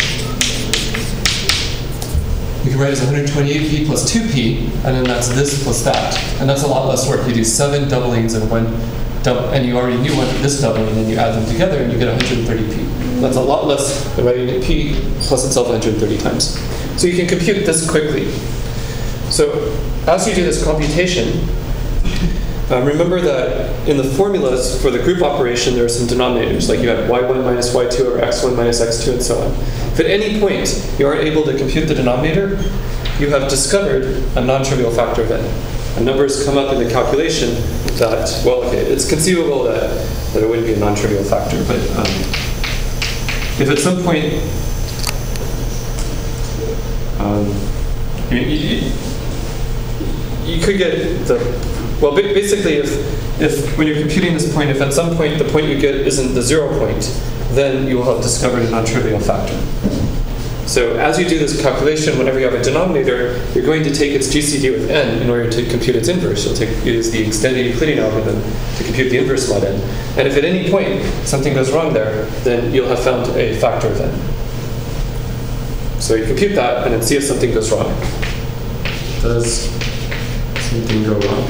you can write it as 128p plus 2p, and then that's this plus that. And that's a lot less work. You do 7 doublings and and you already knew this doubling, and then you add them together and you get 130p. That's a lot less than writing it p plus itself 130 times. So you can compute this quickly. So as you do this computation, remember that in the formulas for the group operation, there are some denominators, like you have y1 minus y2 over x1 minus x2, and so on. If at any point you aren't able to compute the denominator, you have discovered a non-trivial factor of n. And numbers come up in the calculation that, well, okay, it's conceivable that it wouldn't be a non-trivial factor, but if at some point you could get the, well, basically if when you're computing this point, if at some point the point you get isn't the 0 point, then you will have discovered a non-trivial factor. So as you do this calculation, whenever you have a denominator, you're going to take its GCD with n in order to compute its inverse. You'll use the extended Euclidean algorithm to compute the inverse mod n. And if at any point something goes wrong there, then you'll have found a factor of n. So you compute that and then see if something goes wrong. Does something go wrong?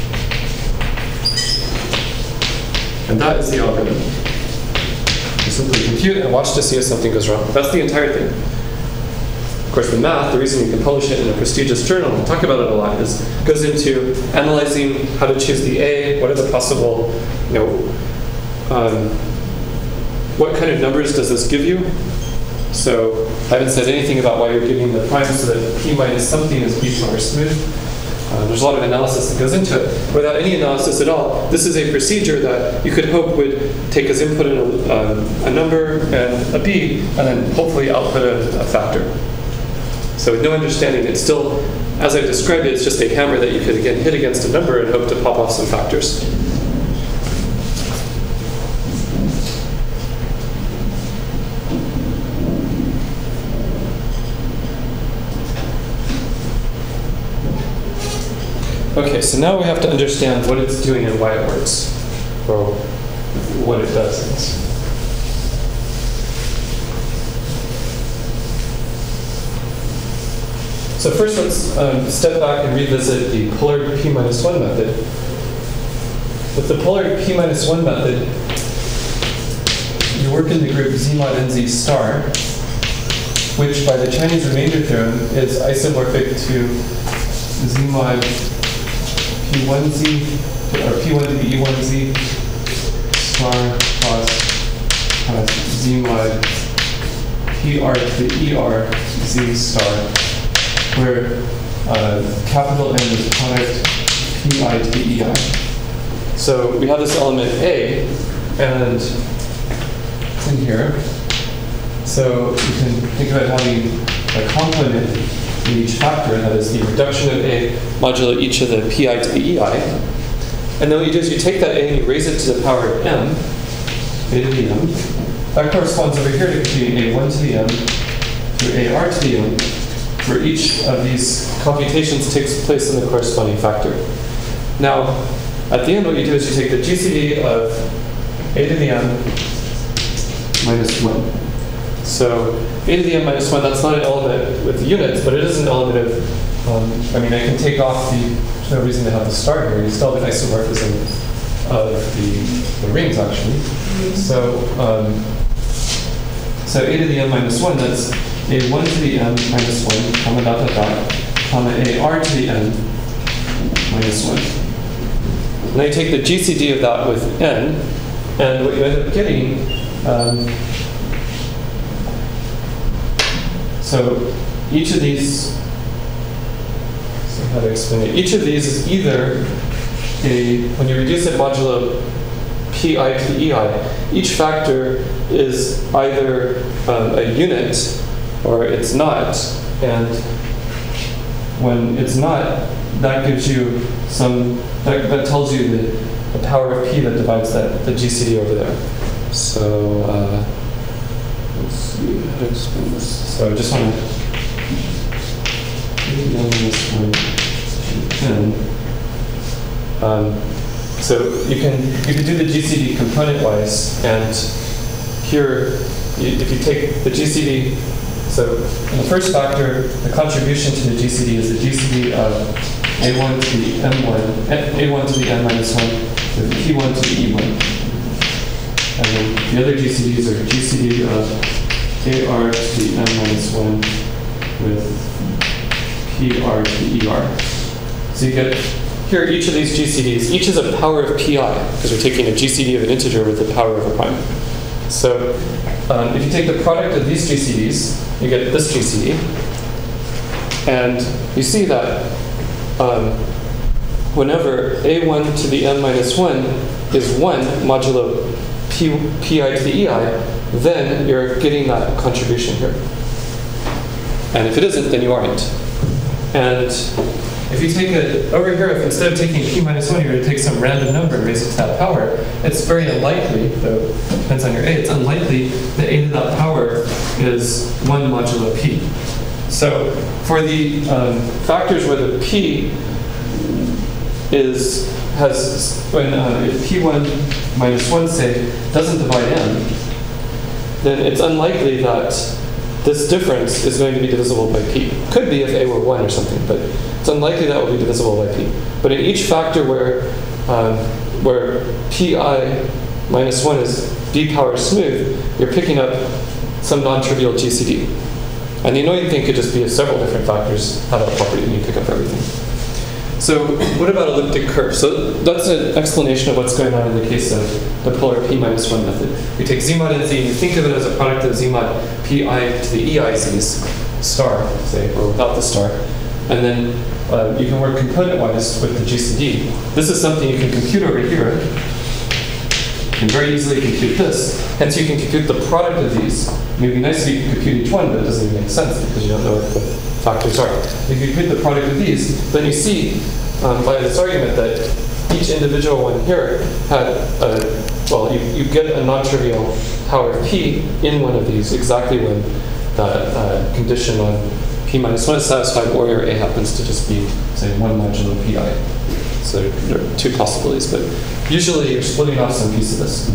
And that is the algorithm. You simply compute and watch to see if something goes wrong. That's the entire thing. Of course, the math, the reason you can publish it in a prestigious journal, and talk about it a lot, goes into analyzing how to choose the A, what are the possible, what kind of numbers does this give you? So I haven't said anything about why you're giving the prime so that p minus something is b power smooth. There's a lot of analysis that goes into it. Without any analysis at all, this is a procedure that you could hope would take as input a number and a b, and then hopefully output a factor. So with no understanding, it's still, as I've described it, it's just a hammer that you could again hit against a number and hope to pop off some factors. Okay, so now we have to understand what it's doing and why it works, or what it does. So first let's step back and revisit the polar p minus 1 method. With the polar p minus 1 method, you work in the group Z mod NZ star, which by the Chinese remainder theorem is isomorphic to Z mod P1Z, or P1 to the E1Z star plus Z mod PR to the ER Z star, where capital N is product PI to the EI. So we have this element A, and it's in here. So you can think about having a complement in each factor, that is the reduction of A modulo each of the PI to the EI. And then what you do is you take that A and you raise it to the power of M, A to the M. That corresponds over here to computing A1 to the M through AR to the M, where each of these computations takes place in the corresponding factor. Now, at the end what you do is you take the GCD of a to the m minus 1. So a to the m minus 1, that's not an element with units, but it is an element of, I mean, I can take off there's no reason to have the star here. You still have an isomorphism of the rings, actually. So, so a to the m minus 1, that's a1 to the m minus 1, comma dot dot dot, comma a r to the n minus 1. And I take the GCD of that with n, and what you end up getting, so each of these, so how to explain it? Each of these is either when you reduce it modulo pi to the ei, each factor is either a unit or it's not. And when it's not, that gives you that tells you the power of p that divides the GCD over there. So let's see how to explain this. So I just want to so you can do the GCD component-wise, and here, if you take the GCD, so in the first factor, the contribution to the GCD is the GCD of a1 to the m1, a1 to the n minus 1, with p1 to the e1. And then the other GCDs are GCD of ar to the m minus 1 with pr to the er. So you get here each of these GCDs, each is a power of pi, because we're taking a GCD of an integer with the power of a prime. So if you take the product of these GCDs, you get this GCD. And you see that whenever a1 to the m minus 1 is 1 modulo pi to the ei, then you're getting that contribution here. And if it isn't, then you aren't. And if you take it over here, if instead of taking p minus 1, you're going to take some random number and raise it to that power, it's very unlikely, though it depends on your a, it's unlikely that a to that power is 1 modulo p. So for the factors where the p when if p1 minus 1, say, doesn't divide m, then it's unlikely that this difference is going to be divisible by p. Could be if a were 1 or something, but it's unlikely that will be divisible by p. But in each factor where pi minus 1 is b power smooth, you're picking up some non-trivial GCD. And the annoying thing could just be if several different factors have that property and you pick up everything. So what about elliptic curves? So that's an explanation of what's going on in the case of the polar p minus 1 method. We take z mod and z, and you think of it as a product of z mod pi to the ei z's, star, say, or without the star. And then you can work component-wise with the GCD. This is something you can compute over here. You can very easily compute this. Hence, you can compute the product of these. It would be nice if you could compute each one, but it doesn't even make sense because you don't know what the factors are. If you compute the product of these, then you see by this argument that each individual one here had you get a non-trivial power of p in one of these exactly when that condition on p minus 1 is satisfied, or your a happens to just be, say, 1 modulo pi. So there are two possibilities, but usually you're splitting off some piece of this.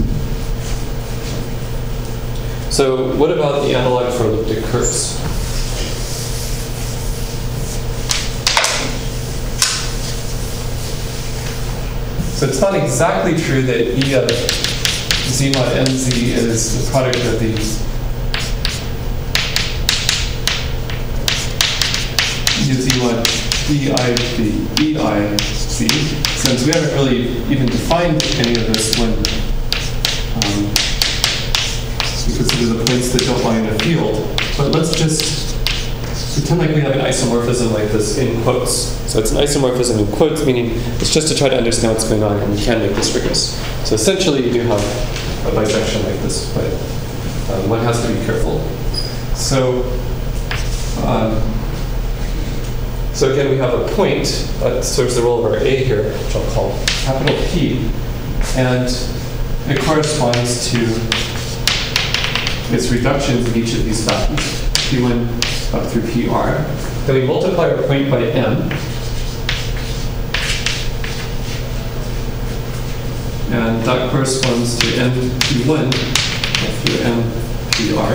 So what about the analog for elliptic curves? So it's not exactly true that E of z mod mz is the product of these. E of z mod ei to the ei z, since we haven't really even defined any of this when because these are the points that don't lie in a field. But let's just pretend like we have an isomorphism like this in quotes. So it's an isomorphism in quotes, meaning it's just to try to understand what's going on, and you can make this rigorous. So essentially you do have a bisection like this, but one has to be careful. So so again, we have a point that serves the role of our A here, which I'll call capital P, and it corresponds to its reductions in each of these factors, P1 up through PR. Then we multiply our point by M. and that corresponds to MP1 through MPR.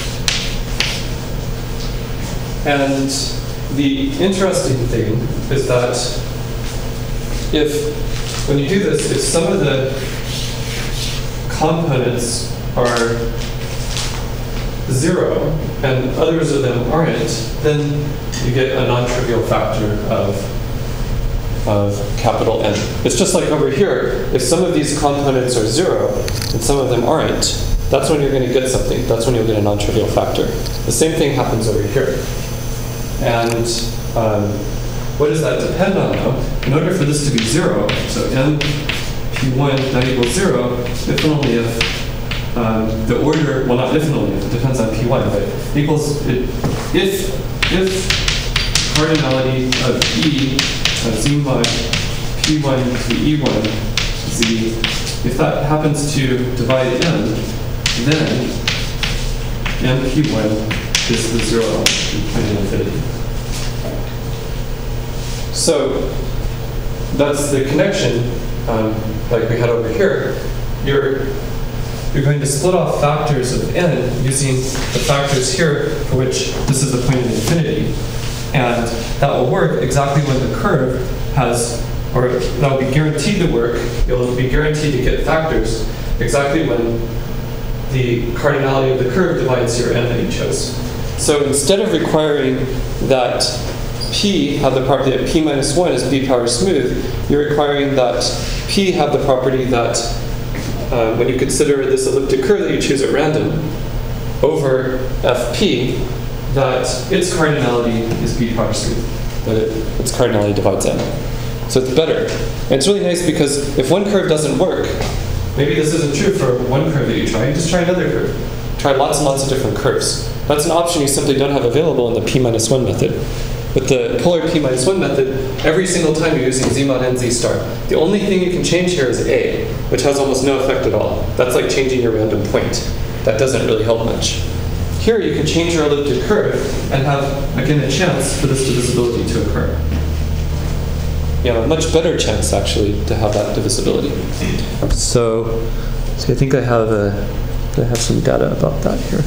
And the interesting thing is that when you do this, if some of the components are 0 and others of them aren't, then you get a non-trivial factor of capital N. It's just like over here, if some of these components are 0 and some of them aren't, that's when you're going to get something. That's when you'll get a non-trivial factor. The same thing happens over here. And what does that depend on, though? In order for this to be 0, so MP1 not equals 0, if and only if the order, well, not if and only if, it depends on P1, but equals, if cardinality of E of Z mod P1 to E1 Z, if that happens to divide M, then MP1 is the 0 point of infinity. So that's the connection, like we had over here. You're going to split off factors of n using the factors here for which this is the point of infinity. And that will work exactly when the curve has, or that will be guaranteed to work, it will be guaranteed to get factors exactly when the cardinality of the curve divides your n that you chose. So instead of requiring that P have the property that P minus 1 is B power smooth, you're requiring that P have the property that when you consider this elliptic curve that you choose at random over Fp, that its cardinality is B power smooth, that its cardinality divides n. So it's better. And it's really nice because if one curve doesn't work, maybe this isn't true for one curve that you try, you just try another curve. Try lots and lots of different curves. That's an option you simply don't have available in the P minus 1 method. With the polar P minus 1 method, every single time you're using Z mod n Z star. The only thing you can change here is A, which has almost no effect at all. That's like changing your random point. That doesn't really help much. Here you can change your elliptic curve and have, again, a chance for this divisibility to occur. Yeah, a much better chance, actually, to have that divisibility. So I think I have some data about that here.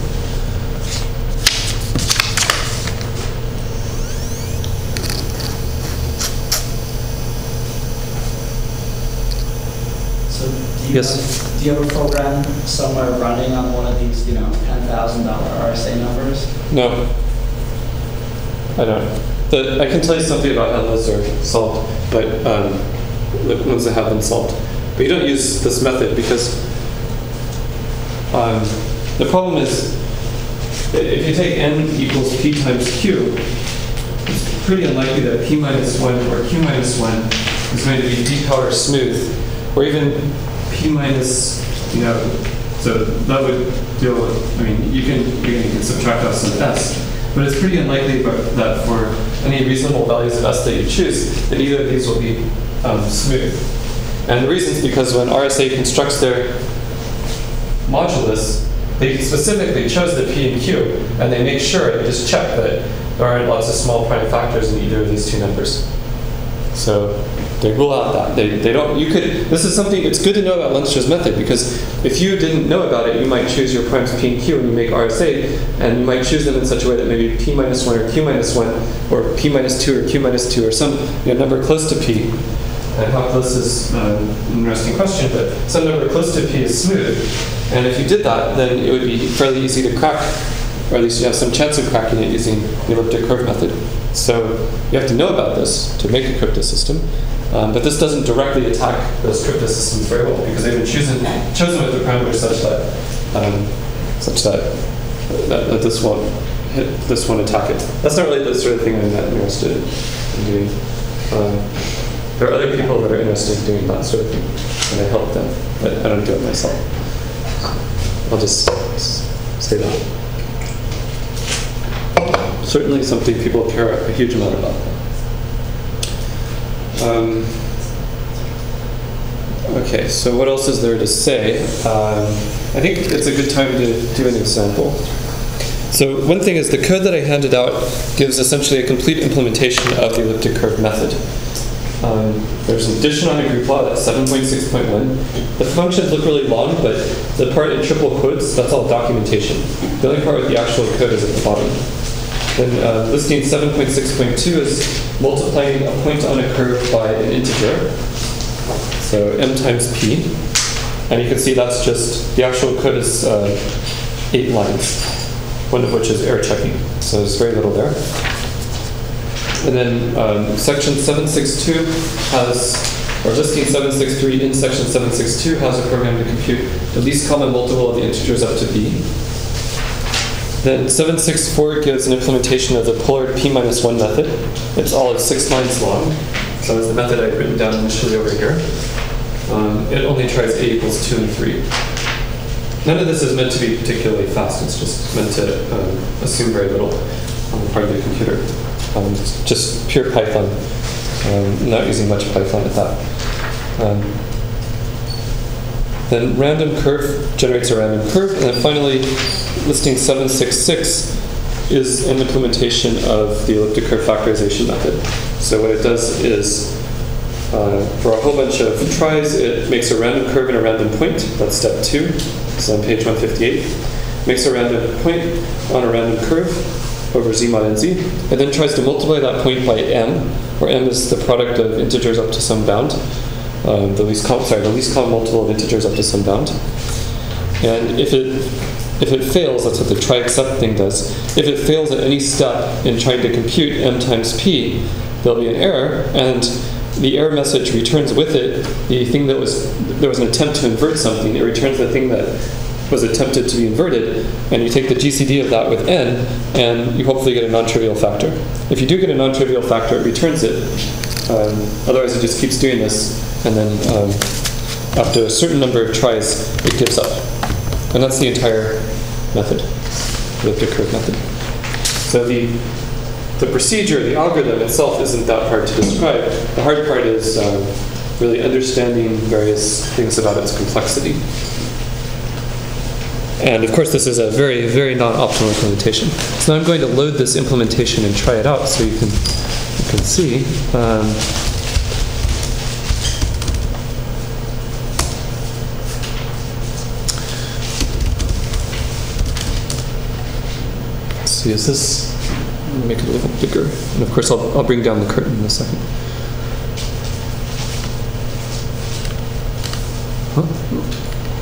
Do you have a program somewhere running on one of these, $10,000 RSA numbers? No, I don't. I can tell you something about how those are solved, but the ones that have been solved. But you don't use this method because the problem is if you take n equals p times q, it's pretty unlikely that p minus 1 or q minus 1 is going to be d power smooth, or even P minus, so that would deal with, you can subtract out some S, but it's pretty unlikely that for any reasonable values of S that you choose, that either of these will be smooth. And the reason is because when RSA constructs their modulus, they specifically chose the P and Q, and they make sure, they just check that there aren't lots of small prime factors in either of these two numbers. So they rule out that. They don't, this is something, it's good to know about Leinster's method, because if you didn't know about it, you might choose your primes P and Q and you make RSA, and you might choose them in such a way that maybe P minus 1 or Q minus 1, or P minus 2 or Q minus 2, or some number close to P. And how close is an interesting question, but some number close to P is smooth. And if you did that, then it would be fairly easy to crack, or at least you have some chance of cracking it using the elliptic curve method. So you have to know about this to make a cryptosystem. But this doesn't directly attack those cryptosystems very well, because they've been chosen with the parameters such that this won't attack it. That's not really the sort of thing I'm not interested in doing. There are other people that are interested in doing that sort of thing, and I help them, but I don't do it myself. I'll just say that. Certainly something people care a huge amount about. Okay, so what else is there to say? I think it's a good time to do an example. So one thing is the code that I handed out gives essentially a complete implementation of the elliptic curve method. There's an addition on a group law, that's 7.6.1. The functions look really long, but the part in triple quotes, that's all documentation. The only part with the actual code is at the bottom. Then listing 7.6.2 is multiplying a point on a curve by an integer. So m times p. And you can see that's just, the actual code is 8 lines, one of which is error checking. So there's very little there. And then section 762 has, or listing 763 in section 762 has a program to compute the least common multiple of the integers up to b. Then 764 gives an implementation of the polar p-1 method. It's all of 6 lines long. So it's the method I've written down initially over here. It only tries a equals 2 and 3. None of this is meant to be particularly fast. It's just meant to assume very little on the part of the computer. Just pure Python, not using much Python at that. Then random curve generates a random curve. And then finally, listing 766 is an implementation of the elliptic curve factorization method. So what it does is, for a whole bunch of tries, it makes a random curve and a random point. That's step 2. So on page 158. Makes a random point on a random curve over z mod nz, and then tries to multiply that point by m, where m is the product of integers up to some bound. The least common multiple of integers up to some bound. And if it fails, that's what the try except thing does. If it fails at any step in trying to compute m times p, there'll be an error, and the error message returns with it the thing that there was an attempt to invert something. It returns the thing that was attempted to be inverted, and you take the GCD of that with n, and you hopefully get a non-trivial factor. If you do get a non-trivial factor, it returns it. Otherwise, it just keeps doing this, and then after a certain number of tries, it gives up. And that's the entire method, the elliptic curve method. So the procedure, the algorithm itself isn't that hard to describe. The hard part is really understanding various things about its complexity. And of course, this is a very, very non-optimal implementation. So now I'm going to load this implementation and try it out so you can see. Let's see, is this? I'm going to make it a little bigger. And of course, I'll bring down the curtain in a second. Huh?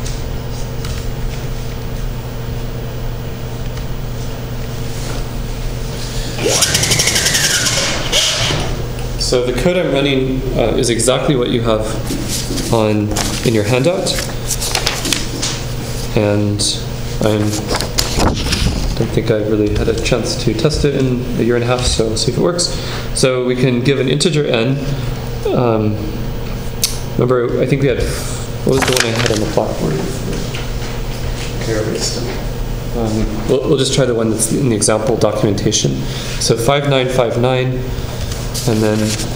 So the code I'm running is exactly what you have in your handout, and I don't think I've really had a chance to test it in a year and a half, so we'll see if it works. So we can give an integer n. Remember, I think we had, what was the one I had on the blackboard? We'll just try the one that's in the example documentation. So 5959. And then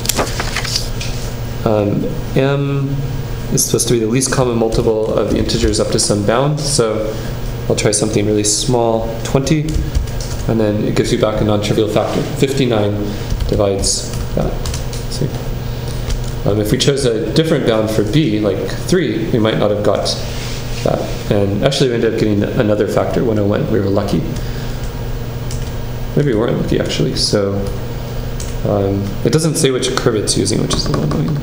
m is supposed to be the least common multiple of the integers up to some bound. So I'll try something really small, 20, and then it gives you back a non-trivial factor. 59 divides that. See? If we chose a different bound for b, like 3, we might not have got that. And actually we ended up getting another factor, 101. We were lucky. Maybe we weren't lucky, actually. So it doesn't say which curve it's using, which is a little annoying.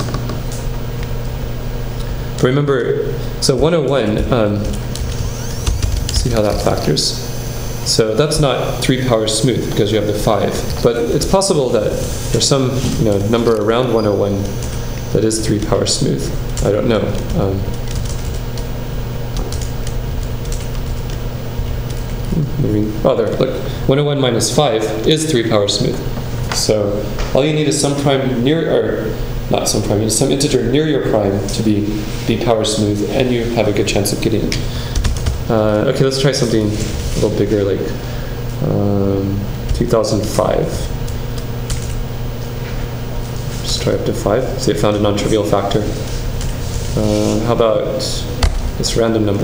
But remember, so 101, see how that factors. So that's not 3 powers smooth because you have the 5. But it's possible that there's some number around 101 that is 3 powers smooth. I don't know. There, look, 101 minus 5 is 3 powers smooth. So all you need is some prime near, or not some prime, you need some integer near your prime to be power smooth, and you have a good chance of getting it. Okay, let's try something a little bigger, like 2005. Just try up to 5. See, it found a non-trivial factor. How about this random number?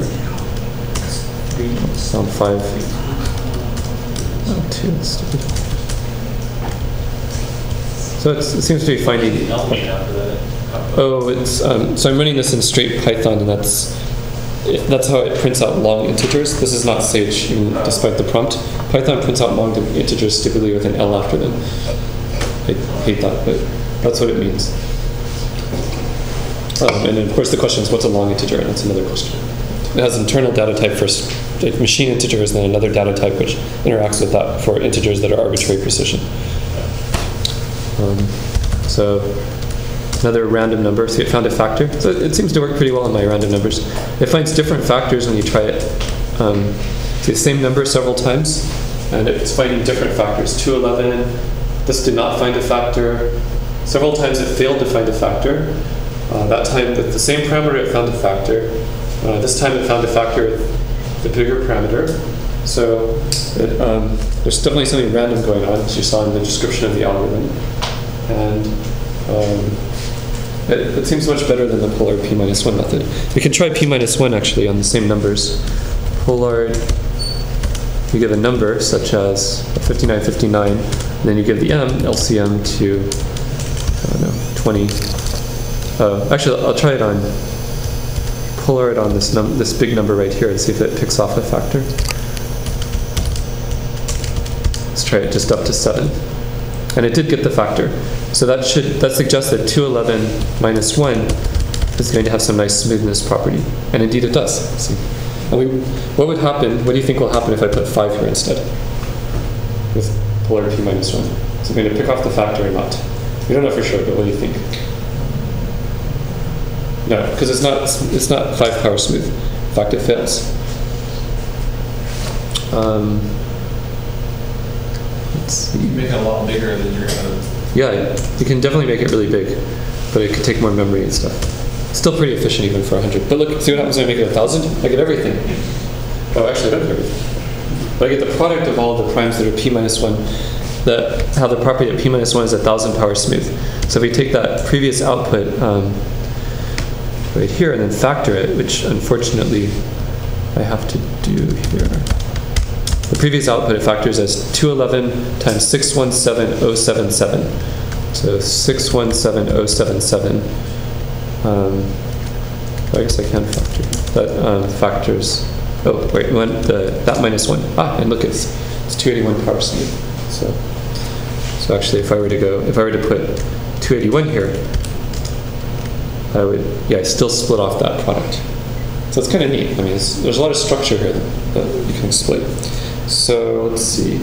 Sound 5. Oh, 2, that's stupid. So it seems to be finding. Oh, it's so I'm running this in straight Python, and that's how it prints out long integers. This is not Sage, even despite the prompt. Python prints out long integers typically with an L after them. I hate that, but that's what it means. And then of course the question is, what's a long integer? And that's another question. It has internal data type first, like machine integers, and then another data type which interacts with that for integers that are arbitrary precision. So another random number. See, it found a factor. So it seems to work pretty well on my random numbers. It finds different factors when you try it. See the same number several times, and it's finding different factors. 211. This did not find a factor. Several times it failed to find a factor. That time with the same parameter it found a factor. This time it found a factor with the bigger parameter. So there's definitely something random going on, as you saw in the description of the algorithm. And it seems much better than the Pollard p-1 method. We can try p-1 actually on the same numbers. Pollard, you give a number such as 5959, and then you give the LCM to, I don't know, 20. Actually, I'll try it on Pollard on this big number right here and see if it picks off a factor. Let's try it just up to 7. And it did get the factor. So that suggests that 211 minus 1 is going to have some nice smoothness property. And indeed it does. See? And what would happen, what do you think will happen if I put 5 here instead? With Pollard p-1. Is it going to pick off the factor or not? We don't know for sure, but what do you think? No, because it's not 5 power smooth. In fact, it fails. Let's see. You make it a lot bigger than you're going to. Yeah, you can definitely make it really big, but it could take more memory and stuff. It's still pretty efficient even for 100. But look, see what happens when I make it 1,000? I get everything. Oh, actually, I don't get everything. But I get the product of all the primes that are p-1. How the property that p-1 is 1,000 power smooth. So if we take that previous output right here and then factor it, which unfortunately I have to do here. The previous output it factors as 211 times 617077. So 617077. I guess I can factor that. Factors. Oh wait, that minus 1. And look, it's 281 power smooth. So actually, if I were to put 281 here, I would still split off that product. So it's kind of neat. I mean, there's a lot of structure here that you can split. So let's see.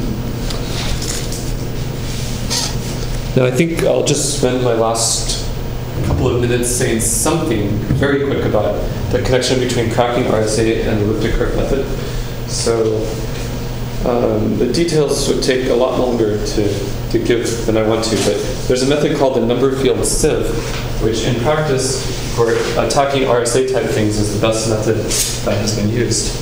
Now I think I'll just spend my last couple of minutes saying something very quick about the connection between cracking RSA and the elliptic curve method. So the details would take a lot longer to give than I want to, but there's a method called the number field sieve, which in practice for attacking RSA type things is the best method that has been used.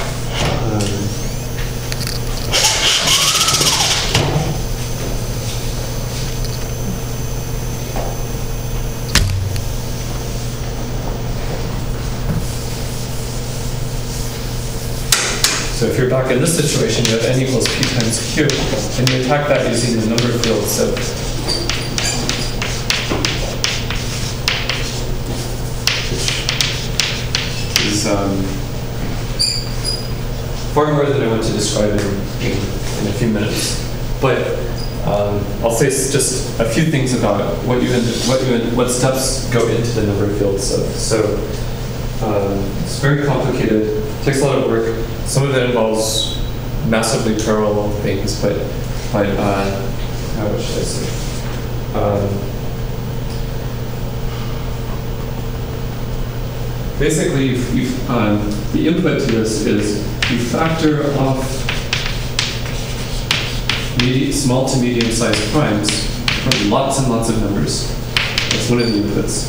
So if you're back in this situation, you have n equals p times q, and you attack that using the number field sieve. Is far more than I want to describe in a few minutes. But I'll say just a few things about what steps go into the number field sieve. So it's very complicated. Takes a lot of work. Some of it involves massively parallel things, but what should I say? Basically, the input to this is you factor off small to medium-sized primes from lots and lots of numbers. That's one of the inputs.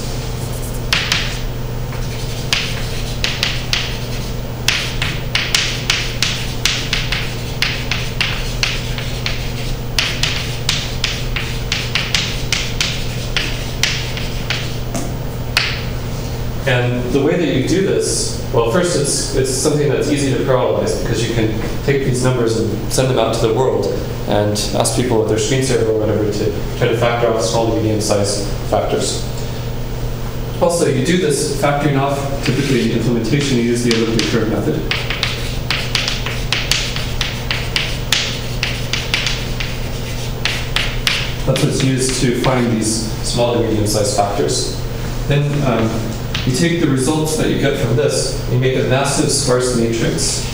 And the way that you do this Well, first, it's something that's easy to parallelize because you can take these numbers and send them out to the world and ask people with their screensaver or whatever to try to factor out small to medium-sized factors. Also, you do this factoring off, typically in implementation, you use the elliptic curve method. That's what's used to find these small to medium-sized factors. Then you take the results that you get from this, and you make a massive sparse matrix.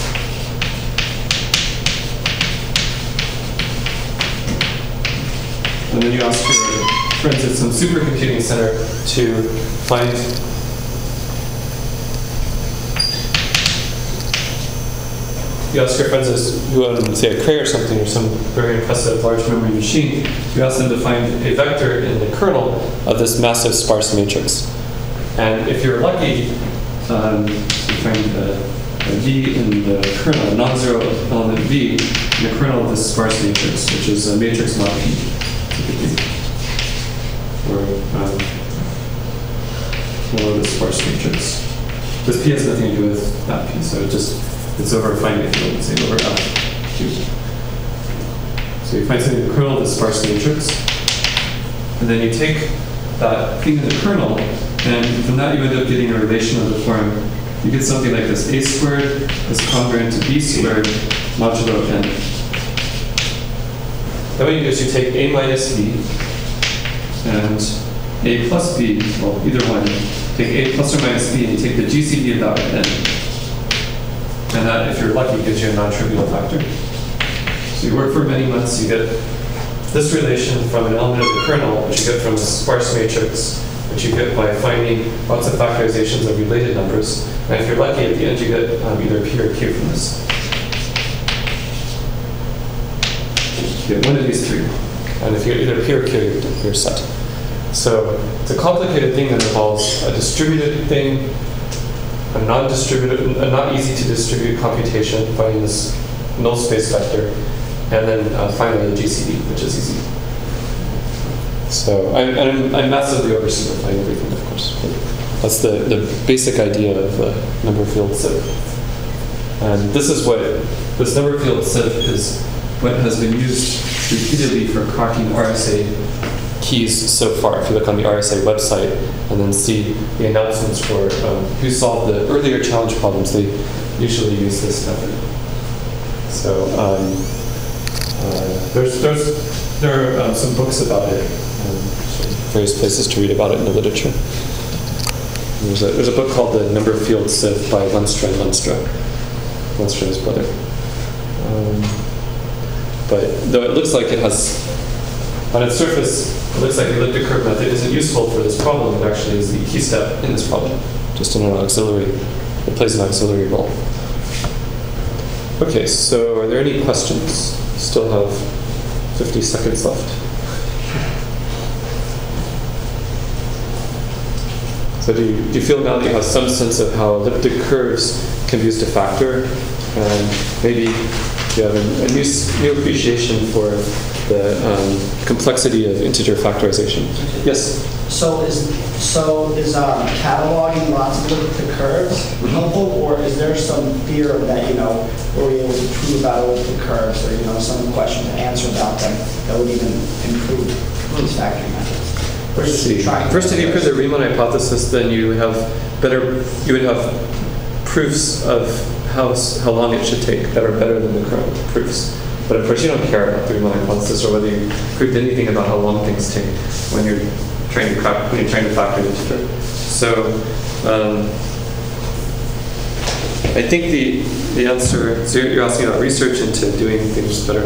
And then you ask your friends at some supercomputing center to find you ask your friends who own, say, a Cray or something, or some very impressive large memory machine, you ask them to find a vector in the kernel of this massive sparse matrix. And if you're lucky, you find a V in the kernel, a non-zero element V in the kernel of this sparse matrix, which is a matrix mod P, typically. Or below the sparse matrix. This P has nothing to do with that P, so it's over a finite field, say over F. So you find something in the kernel of the sparse matrix, and then you take that thing in the kernel, and from that you end up getting a relation of the form. You get something like this: a squared is congruent to b squared modulo n. Then what you do is you take a minus b and a plus b, well, either one. Take a plus or minus b, and you take the GCD of that with n. And that, if you're lucky, gives you a non-trivial factor. So you work for many months, you get this relation from an element of the kernel, which you get from a sparse matrix, which you get by finding lots of factorizations of related numbers. And if you're lucky, at the end you get either P or Q from this. You get one of these three. And if you get either P or Q, you're set. So it's a complicated thing that involves a distributed thing, a non-distributed, a not easy to distribute computation, finding this null space vector, and then finally a GCD, which is easy. So I'm massively oversimplifying everything, of course. But that's the basic idea of a number field sieve. And this number field sieve is what has been used repeatedly for cracking RSA keys so far. If you look on the RSA website and then see the announcements for who solved the earlier challenge problems, they usually use this method. So there are some books about it, various places to read about it in the literature. There's a book called The Number Field Sieve by Lenstra and Lenstra. Lenstra is his brother. But though it looks like it has, on its surface, it looks like the elliptic curve method isn't useful for this problem. It actually is the key step in this problem, just in an auxiliary. It plays an auxiliary role. Okay, so are there any questions? Still have 50 seconds left. So do you feel now that you have some sense of how elliptic curves can be used to factor, and maybe you have a new appreciation for the complexity of integer factorization? Yes? So is cataloging lots of elliptic curves helpful, or is there some fear that, were we able to prove about elliptic curves, or, some question to answer about them that would even improve these factoring methods? Let's see. First, if you prove the Riemann hypothesis, then you would have proofs of how long it should take that are better than the current proofs. But of course, you don't care about the Riemann hypothesis or whether you proved anything about how long things take when you're trying to factor the integer. So I think the answer. So you're asking about research into doing things better.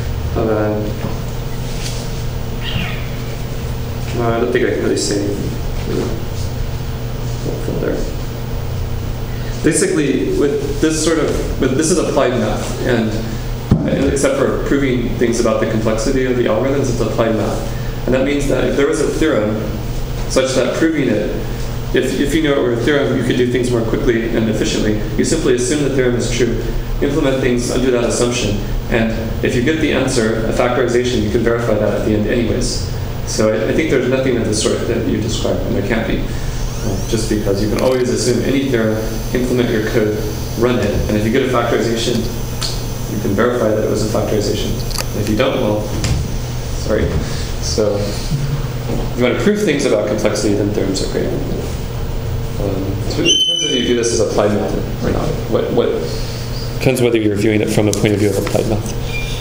I don't think I can really say anything from there. Basically, this is applied math, and except for proving things about the complexity of the algorithms, it's applied math. And that means that if there was a theorem such that proving it, if you know it were a theorem, you could do things more quickly and efficiently. You simply assume the theorem is true, implement things under that assumption, and if you get the answer, a factorization, you can verify that at the end anyways. So I think there's nothing of the sort that you described, and there can't be. just because you can always assume any theorem, implement your code, run it, and if you get a factorization, you can verify that it was a factorization. And if you don't, well, sorry. So if you want to prove things about complexity, then theorems are great. So it depends if you do this as applied method or not. What depends whether you're viewing it from a point of view of applied math.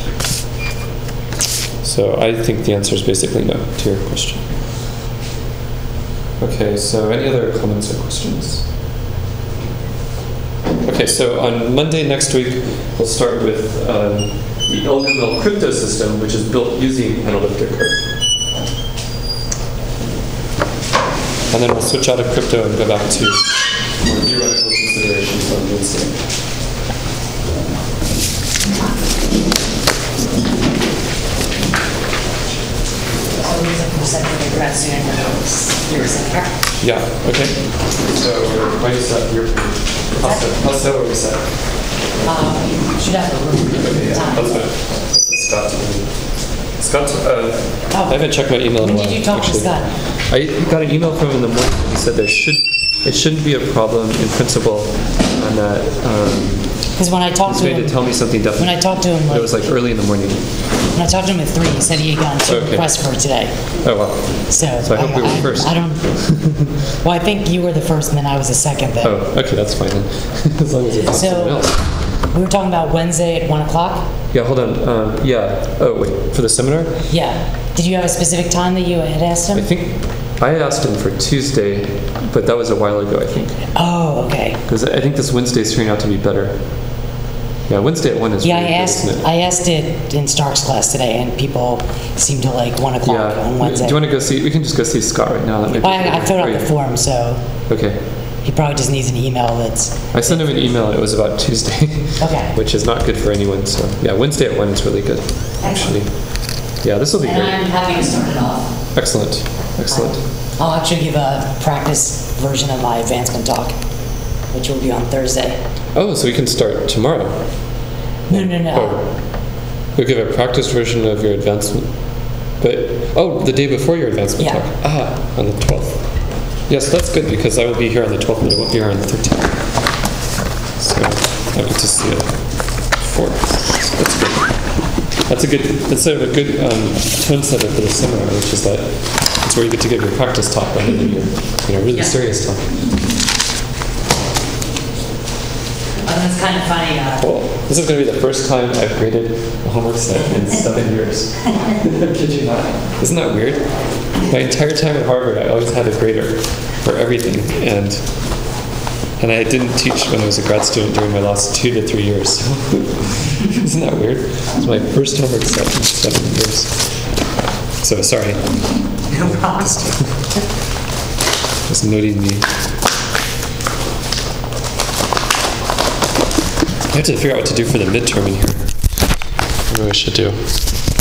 So I think the answer is basically no to your question. Okay, so any other comments or questions? Okay, so on Monday next week, we'll start with the LML crypto system, which is built using an elliptic curve. And then we'll switch out of crypto and go back to more theoretical considerations on Wednesday. Yeah, okay. So why is that your how's that what we said? Should have a room. Okay, yeah. That's good. Scott, I haven't checked my email in a while. When did you talk to actually. Scott? I got an email from him in the morning. He said it shouldn't be a problem in principle, and that Because when I talked he's to going him, to tell me something definite. when I talked to him, It was like early in the morning. when I talked to him at 3, he said he had gotten 2 Okay. requests for today. Oh wow. So I hope we were first. I don't. Well, I think you were the first, and then I was the second. Then. Oh, okay, that's fine then. As long as it's not someone So else. we were talking about Wednesday at 1 o'clock. Yeah, hold on. Yeah. Oh wait, for the seminar? Yeah. Did you have a specific time that you had asked him? I think I asked him for Tuesday, but that was a while ago, I think. Oh, okay. Because I think this Wednesday's turning out to be better. Yeah, Wednesday at 1 is Yeah, really good, isn't it? I asked it in Stark's class today, and people seem to like 1 o'clock Yeah. on Wednesday. Do you want to go see? We can just go see Scott right now. That might be I filled out great. the form, so Okay. he probably just needs an email that's I sent him an email and it was about Tuesday, okay. which is not good for anyone. So yeah, Wednesday at 1 is really good, actually. Yeah, this will be And great. I'm happy to start it off. Excellent. Excellent. I'll actually give a practice version of my advancement talk, which will be on Thursday. Oh, so we can start tomorrow. No. Oh. You'll give a practice version of your advancement. But, the day before your advancement Yeah. talk. On the 12th. Yes, that's good because I will be here on the 12th, but I won't be here on the 13th. So I get to see it before. So that's good. That's sort of a good tone setter for the seminar, which is that it's where you get to give your practice talk rather than your really serious talk. That's kind of funny. Well, this is going to be the first time I've graded a homework set in 7 years. Kid you not? Isn't that weird? My entire time at Harvard, I always had a grader for everything, and I didn't teach when I was a grad student during my last 2 to 3 years. Isn't that weird? It's my first homework set in 7 years. So sorry. No problem. Just noting me. I have to figure out what to do for the midterm in here. What do I should do?